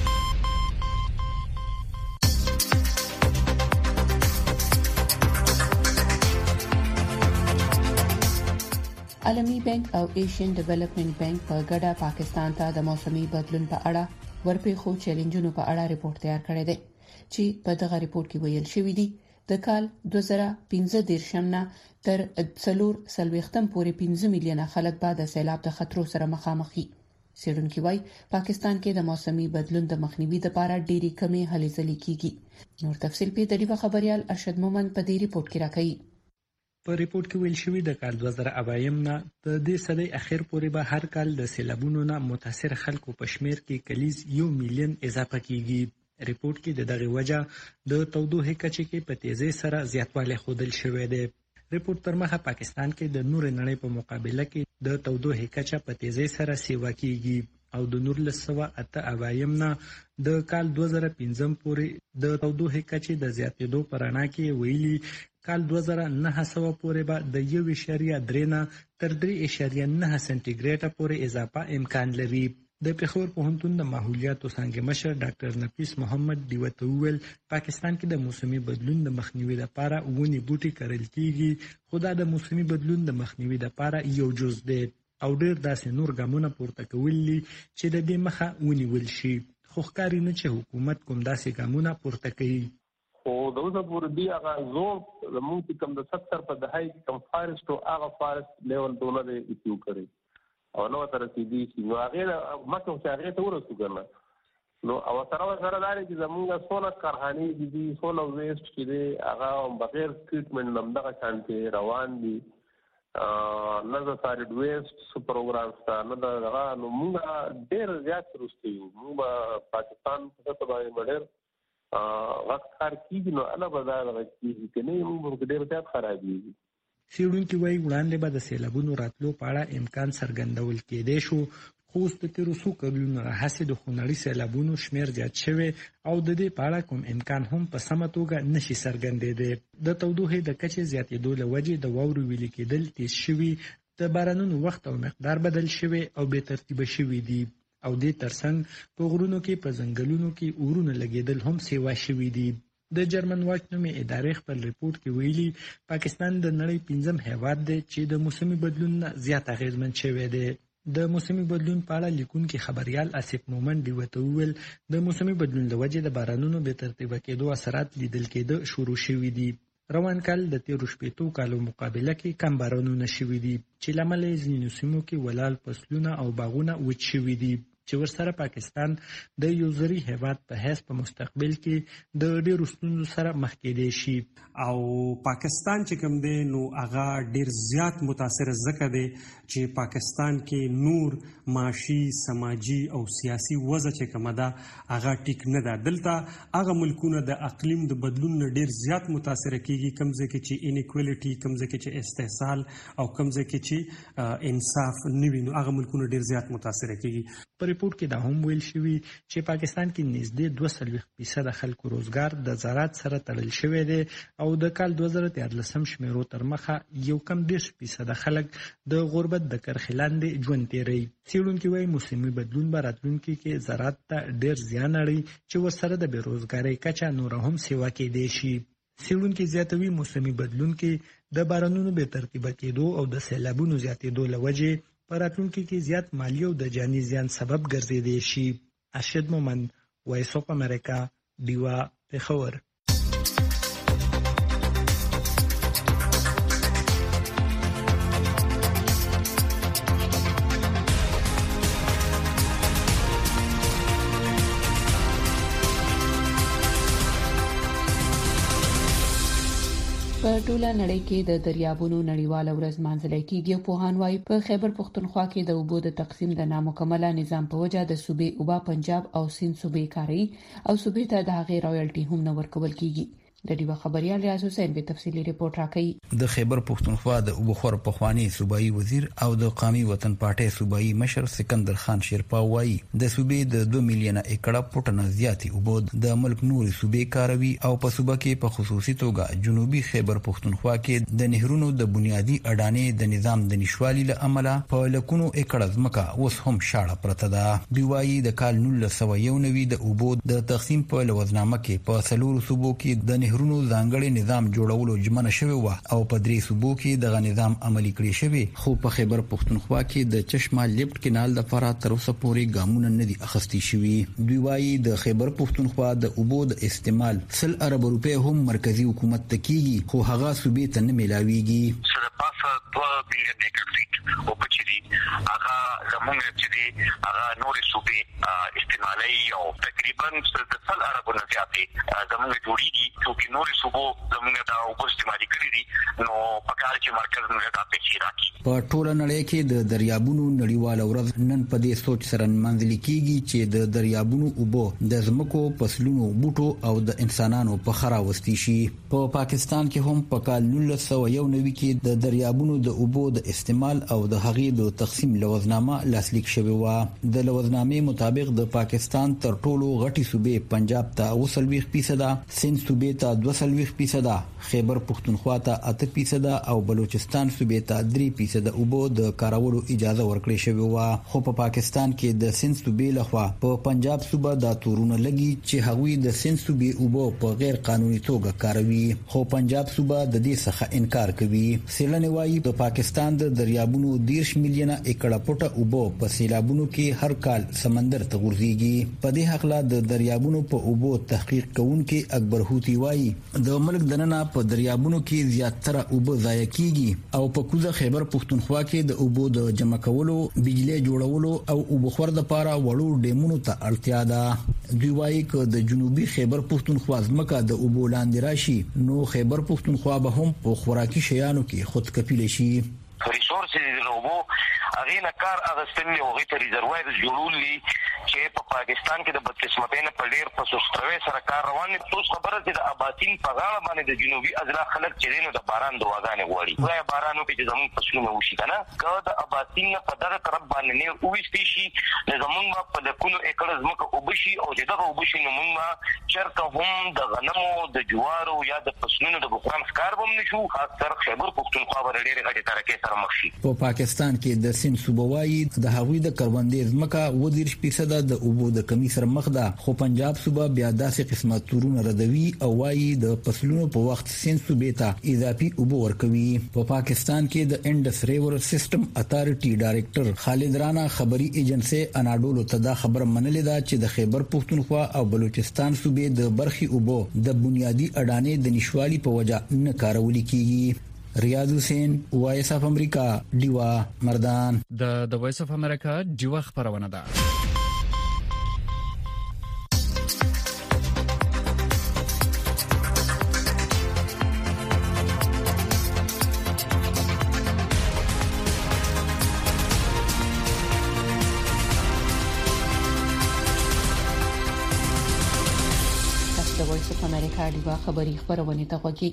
عالمی بانک او ایشین ډیولپمنٹ بانک په ګډه پاکستان ته د موسمي بدلون په اړه ورپېښو چیلنجونو په اړه ریپورت تیار کړی دی چې په دغه ریپورت کې ویل شوی دی د کال دوه زره پنځه دیرشم نه تر څلور سلويختم پورې پنځه میلیونه خلک به د سیلاب د خطرو سره مخامخ دي. څېړونکي وايي پاکستان کې د موسمي بدلون د مخنیوي لپاره ډېری کمې هلې ځلې کیږي. نور تفصیل په دې خبريال ارشد مومن په دې ریپورت کې راکړي. په ریپورت کې ویل شوی د کال دوه زره اویم نه د دې صدۍ اخر پورې به هر کال د سیلابونو نه متاثر خلکو په شمیر کې کلیز یو میلیون اضافه کیږي. ریپورت کې د دغه وجه د تودوخې کچې کې په تیزی سره زیاتوالی ښودل شوی دی. ریپورت تر مخه پاکستان کې د نور نړۍ په مقابله کې د تودوخې کچه په تیزی سره سیوا کیږي او د نولس سوه اته اویم نه د کال دوه زره پنځم پورې د تودوخې کچې د زیاتېدو په رڼا کې ویلي کال دوه زره نهه سوه پورې به د یو اعشاریه درې نه تر درې اعشاریه نهه سنټیګریډه پورې اضافه امکان لري. د پېښور پوهنتون د ماحولیاتو څانګې مشر ډاکټر نفیس محمد دیوته وویل پاکستان کې د موسمي بدلون د مخنیوي لپاره ونې بوټي کرل کیږي، خو دا د موسمي بدلون د مخنیوي لپاره یو جز دی او ډېر داسې نور ګامونه پورته کولي چې د دې مخه ونیول شي، خو ښکاري نه چې حکومت کوم داسې ګامونه پورته کوي. خو د اوسه پورې دی هغه زور زموږ کوم د ستر په دهای کوم فارست او هغه فارست لیول ډولر یې ایشو کړی او نو تر رسیدي چې نو هغه مکه چې هغه ته ورسو کنه نو او سره سره داري چې زموږ سونه کارخانه دي دي سونه ویسټ چې دی هغه بغیر ټریټمنټ لمدغه شانتي روان دي نه د سالډ ویسټ پروګرام ستا نه د هغه نو موږ ډېر زیات وروسته یو. موږ پاکستان په څه باندې ډېر وخت کار کیږي نو الله بدل راکېږي کنه موږ ډېر زیات خرابېږي. څېړونکي وايي وړاندې به د سیلابونو راتلو په اړه امکان څرګندول کېدی شو، خو اوس د تېرو څو کلونو راهیسې د خونړي سیلابونو شمېر زیات شوی او د دې په اړه کوم امکان هم په سمه توګه نشي څرګندېدی. د تودوخې د کچې زیاتېدو له وجې د واورو ویلي کېدل تیز شوي، د بارانونو وخت او مقدار بدل شوی او بې ترتیبه شوي دي، او دې ترڅنګ په غرونو کې په ځنګلونو کې اورونه لګېدل هم سیوا شوي دي. د جرمن واچ نومې ادارې خپل ریپورت کې ویلي پاکستان د نړۍ پنځم هیواد دی چې د موسمي بدلون نه زیات اغېزمن شوی دی. د موسمي بدلون په اړه لیکونکي خبريال آصف مومن ډیوه ته وویل د موسمي بدلون له وجې د بارانونو بې ترتیبه کېدو اثرات لیدل کېده شروع شوي دي. روان کال د تیرو شپېتو کالو مقابله کې کم بارانونه شوي دي چې له امله یې ځینو سیمو کې ولاړ فصلونه او باغونه وچ شوي دي چې ورسره پاکستان د یو زرعي هیواد په حیث په مستقبل کې د ډېرو ستونزو سره مخ کېدی شي. او پاکستان چې کوم دی نو هغه ډېر زیات متاثر ځکه دی چې پاکستان کې نور معاشي، سماجي او سیاسي وضع چې کومه ده هغه ټیک نه ده. دلته هغه ملکونه د اقلیم د بدلون نه ډېر زیات متاثر کیږي، کوم ځای کې چې انیکوالټي، کوم ځای کې چې استحصال او کوم ځای کې چې انصاف نه وي، نو هغه ملکونه ډېر زیات متاثر کیږي. په ریپورت کې دا هم ویل شوي چې پاکستان کې نږدې دوه څلوېښت فیصده خلکو روزګار د زراعت سره تړل شوی دی او د کال دوه زره دیارلسم شمیرو تر مخه یو کم دېرش فیصده خلک د غربت د کرښې لاندې ژوند تیروي. څېړونکي وایي موسمي بدلون به راتلونکي کې زراعت ته ډېر زیان اړوي چې ورسره د بېروزګارۍ کچه نوره هم سیوا کېدی شي. څېړونکي زیاتوي موسمي بدلون کې د بارانونو بې ترتیبه کېدو او د سیلابونو زیاتېدو له وجې په راتلونکي کې زیات مالی او د جاني زیان سبب ګرځېدی شي. ارشد مومند، وایس اف امریکا، ډیوا، پېښور. په ټوله نړۍ کې د دریابونو نړیواله ورځ مانځل کېږي. پوهان وايي په خیبر پښتونخوا کې د اوبو د تقسیم د نامکمله نظام په وجه د صوبې اوبه پنجاب او سند صوبې کاروي او صوبې ته د هغې رایلټي هم نه ورکول کېږي. د ډیوا خبريال ریاض حسین به تفصیلی ریپورت راکړي. د خیبر پښتونخوا د اوبخور پخوانی صوبایي وزیر او د قومي وطن پارټي صوبایي مشر سکندر خان شیرپا وایي د صوبې د دوه میلیونه ایکړه پټنه زیاتې اوبو د ملک نوري صوبې کاروي او په صوبه کې په خصوصي توګه جنوبي خیبر پښتونخوا کې د نهرونو د بنیادی اډانې د نظام د نشوالي له امله په لکونو ایکړه ځمکه اوس هم شاړه پرته ده. دی وایي د کال نولس سوه یو نوي د اوبو د تقسیم په لوزنامه کې په څلورو صوبو کې د نهرونو ځانګړي نظام جوړولو ژمنه شوی و او په درې صوبو کې دغه نظام عملي کړی شوی، خو په خیبر پښتونخوا کې د چشمه لیفټ کینال د لپاره تر اوسه پورې ګامونه نه دي اخیستي شوي. دوی وایي د خیبر پښتونخوا د اوبو د استعمال سل ارب روپۍ هم مرکزی حکومت ته کیږي، خو هغه صوبې ته نه ملاويږي. سره پاسه دوه میلیون ایکړ فیټ او بچري هغه زمونږ چې دي هغه نورې صوبې استعمالي او تقریبا سل ارب نه زیاتې زمونږ جوړیږي، چې نورې صوبو زمونږ دا اوبه استعمالي کړي دي، نو په کال کې مرکز موږ ته پیسې راکړي. په ټوله نړۍ کې د دریابونو نړیواله ورځ نن په دې سوچ سره نمانځل کیږي چې د دریابونو اوبه د ځمکو، فصلونو، بوټو او د انسانانو په خرا وستي شي. په پا پاکستان کې هم په کال نولس سوه یو نوي کې د دریابونو د اوبو د استعمال او د هغې د تقسیم لوزنامه لاسلیک شوې و. د لوزنامې مطابق د پاکستان تر ټولو غټي صوبې پنجاب ته اوه څلوېښت فیصده، سند صوبې ته دوه څلوېښت فیصده، خیبر پښتونخوا ته اته فیصده او بلوچستان صوبې ته درې فیصده اوبو د کارولو اجازه ورکړې شوې و. خو په پاکستان کې د سند صوبې لخوا په پنجاب صوبه دا تورونه لګي چې هغوی د سند صوبې اوبو په غیر قانوني توګه کاروي، خو پنجاب صوبه د دې څخه انکار کوي. سیلاني وایي د پاکستان د دریابونو دېرش میلیونه ایکړه پټه اوبو په سیلابونو کې هر کال سمندر ته غورځيږي. په دې حقله د دریابونو په اوبو تحقیق کوونکي اکبر هوتی وایي د ملک دننه په دریابونو کې زیاتره اوبه ضایع کیږي او په کوزه خیبر پښتونخوا کې د اوبو د جمع کولو، بجلی جوړولو او اوبخور د پاره وړو ډیمونو ته اړتیا ده. دوی وایي چې د جنوبي خیبر پښتونخوا ځمکه د اوبو لاندې راشي نو خیبر پښتونخوا به هم په خوراکي شیانو کې خودکفیل شي. خو ریسورس روبو هغه نه کار اغستل او هغه ته ریزرویر جوړول چې په پاکستان کې د بدقسمتۍ نه په ډیر په سستوي سره کار روان دي. تاسو خبره ده د اباتین په غاړه باندې د جنوبي اضلاع خلک چې نو د باران دواګانې غواړي وای بارانو کې زموږ فصلونه وشي کنه که د اباتین په دغه طرف باندې نه وېستې شي زموږ په لکونو ایکړ زمکه وبشي او دغه وبشي نو موږ چرته هم د غنمو د جوارو یا د فصلونو د بحران ښکار بم نشو خاص خیبر پختونخوا باندې ډېر غټه ترکه سره مخ شي. په پاکستان کې د سند صوبوي د هغوی د کروندې زمکه ودیر فیصد د اوبو د کمی سره مخ ده خو پنجاب صوبه بیا داسې قسمت تورونه ردوي او وايي د فصلونو په وخت سند صوبې ته اضافي اوبو ورکوي. په پاکستان کې د انډس ریور سیستم اتارټي ډایریکټر خالد رانا خبري ایجنسی اناډولو ته دا خبر منلې ده چې د خیبر پختونخوا او بلوچستان صوبې د برخي اوبو د بنیادی اډانې د نشوالي په وجه نه کارول کیږي. ریاض حسین وایس اف امریکا دیوا مردان د د وایس اف امریکا دیوا خبرونه ده. د وایس اف امریکا دیوا خبري خبرونه ته وګورئ.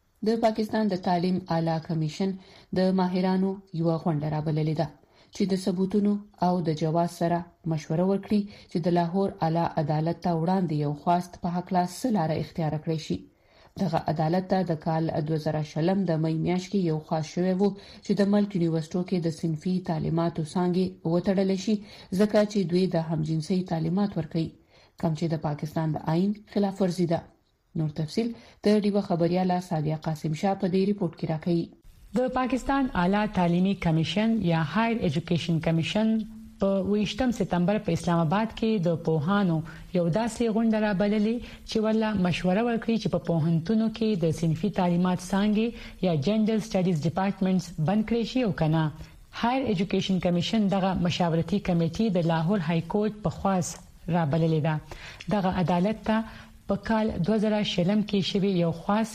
د پاکستان د تعلیم اعلی کمیشن د ماهرانو یو غونډه رابللې ده چې د ثبوتونو او د جواز سره مشوره وکړي چې د لاهور اعلی عدالت ته وړاندې یو خواست په حق لا سلاره اختیار کړی شي. دغه عدالت ته د کال دوه زره شلم د مې میاشت کې یو خاص شوی وو چې د ملک یونیورسيټو کې د صنفي تعلیماتو څنګه وټړل شي ځکه چې دوی د همجنسي تعلیمات ورکوي کوم چې د پاکستان د آئین خلاف ورزي ده. نور تفصيل د ډیوه خبرياله سادیه قاسم شاه په دې ریپورت کې راکړي. د پاکستان اعلی تعلیمي کمیشن یا هایر ایجوکیشن کمیشن په ویشتم سپتمبر په اسلام آباد کې د پوهانو یو داسې غونډه را بللې چې ولا مشوره ورکړي چې په پوهنتونو کې د صنفي تعلیمات څنګه یا جنرال سټډیز ډپارټمنټس بند کړي شي او کنه. هایر ایجوکیشن کمیشن دغه مشاورتي کمیټې د لاهور های کورټ په خواص را بللې ده. دغه عدالت ته په کال دوه زره شلم کې شوی یو خاص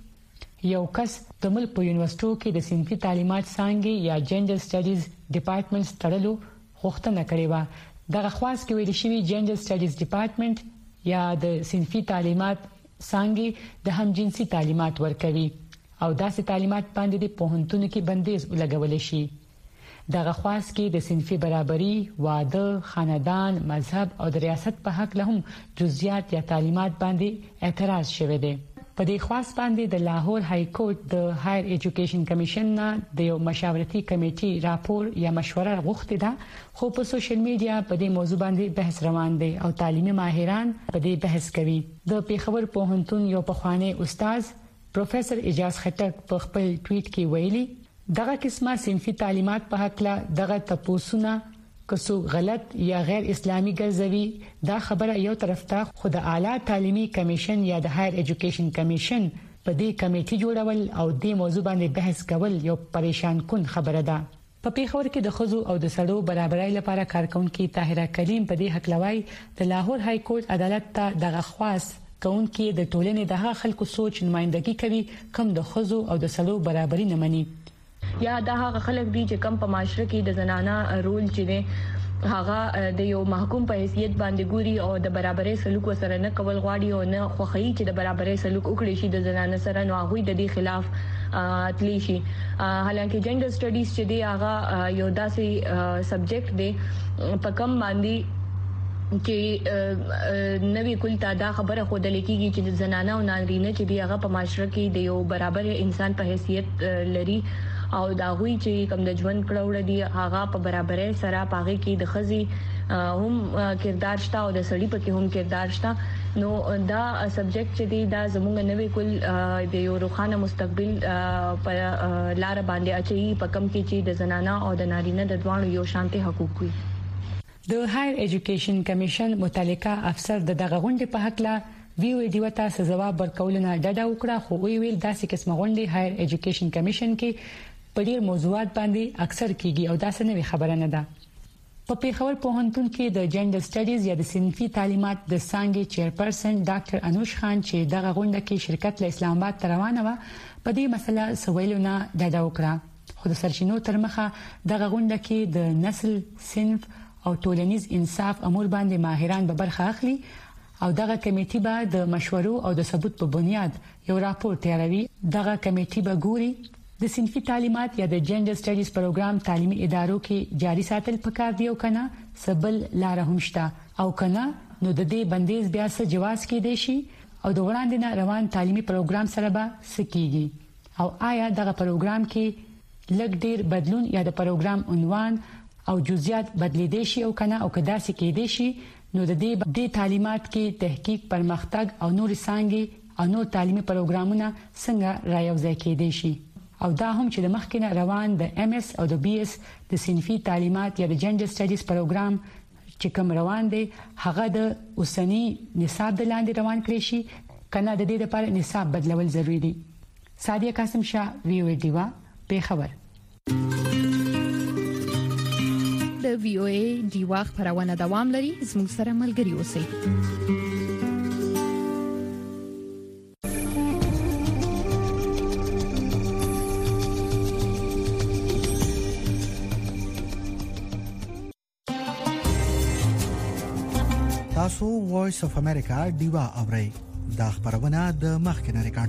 کې یو کس د ملک په یونیورسيټو کې د صنفي تعلیمات څنګه یا جنرال سټډیز ډپارټمنټس تړلو غوښتنه کړې و. دغه خاص کې ویل شوی جنرال سټډیز ډپارټمنټ یا د صنفي تعلیمات څنګه د همجنسي تعلیمات ورکوي او داسې تعلیمات باندې د پوهنتونو کې بندیز ولګول شي. دغه خاص کې د صنفي برابرۍ، واده، خاندان، مذهب او د ریاست په حق له هم جزئیات یا تعلیمات باندې اعتراض شوه دی. په دې خاص باندې د لاهور های کورټ د هایر ایجوکیشن کمیشن نه د یو مشاورتي کمیټې راپور یا مشوره غوښتې ده خو په سوشل میډیا په دې موضوع باندې بحث روان دی او تعلیمي ماهران په دې بحث کوي. د پیښور پوهنتون یو پخوانی استاد پروفیسور اجاز خټک په خپل ټویټ کې ویلي دغه قسمه صنفي تعلیمات په حق لا دغه تپوسونه کسو غلط یا غیر اسلامي ګرځوي دا خبره یو طرف ته خود اعلی تعلیمي کمیشن یا د هایر ایجوکیشن کمیشن په دې کمیټې جوړول او د موضوع باندې بحث کول یو پریشان کن خبره ده. په پیښور کې د خزو او د سړو برابرۍ لپاره کارکونکو طاهره کلیم په دې حق لوي د لاهور های کورټ عدالت ته دغه خواص کونکي د ټولنې د خلکو سوچ نمائندګي کوي کوم د خزو او د سړو برابرۍ نه مني یا دا هغه خلک دي چې کم په معاشره کې د زنانه رول چې دی هغه د یو محکوم په حیثیت باندې ګوري او د برابرۍ سلوک سره نه کول غواړي او نه خوخی چې د برابرۍ سلوک وکړي شي د زنانه سره نو هغه د دې خلاف تلی شي. حالانکه جنډر سټډیز چې دی هغه یو داسې سبجیکټ دی په کم باندې چې نوې کولتا دا خبره خود لیکيږي چې زنانه او نارینه چې دی هغه په معاشره کې د یو برابر انسان په حیثیت لري او دا غوي چې کوم د ژوند کړهوړ دي هغه په برابرۍ سره پاغي کې د خزي هم کردار شته او د سړي په کې هم کردار شته. نو دا سبجیکټ چې دی دا زموږ نوې کول د یو روخانه مستقبل په لار باندې اچي په کم کې چې د زنانه او د نارینه د دوه یو شانتي حقوق وي. د هایر ایجوکیشن کمیشن متعلقه افسر د دغه غونډې په حق لا ویو دیو تاسو جواب ورکولنه ډډه وکړه خو وی ویل داسې قسمه غونډې هایر ایجوکیشن کمیشن کې په ډیر موضوعات باندې اکثر کیږي او دا څه نوې خبره نه ده. په پیښور پوهنتون کې د جنرال سټډیز یا د صنفي تعلیمات د څنګه چیرپرسن ډاکټر انوش خان چې دغه غونډه کې شرکت له اسلام آباد روانه و په دې مسله سوالونه ډډه وکړه. خو د سرچینو تر مخه دغه غونډه کې د نسل، صنف او ټولنیز انصاف امور باندې ماهران به برخه اخلي او دغه کمیټه به د مشورو او د ثبوت په بنیاد یو راپور تیاروي. دغه کمیټه به ګوري د صنفي تعلیمات یا د جنډر سټډیز پروګرام تعلیمي ادارو کې جاري ساتل پکار دی او کنه سبل لار هم شته او کنه نو د دې بندیز بیا څه جواز کې دی شي او د وړاندې نه روان تعلیمي پروګرام سره به سکیږي او آیا دغه پروګرام کې لږ ډیر بدلون یا د پروګرام عنوان او جزئیات بدلیدي شي او کنه او کدا سي کې دي شي نو د دې د تعلیمات کې تحقیق پرمختګ او نور څنګه او نور تعلیمي پروګرامونه څنګه رايوځای کېدي شي او دا هم چې د مخکنه روان د ام اس او د بي اس د صنفي تعلیمات یا د جنډر سټډیز پروګرام چې کوم روان دی هغه د اوسنی نصاب د لاندې روان کړی شي کنه د دې لپاره نصاب بدلول ضروری دي. سادیه قاسم شاه وی او ډیوا په خبر د وی او ای ډیوا خبرونه دوام لري. زموږ سره ملګري اوسئ. تاسو وایس اف امریکا ډیوا اورئ. دا خبرونه د مخکنه ریکارډ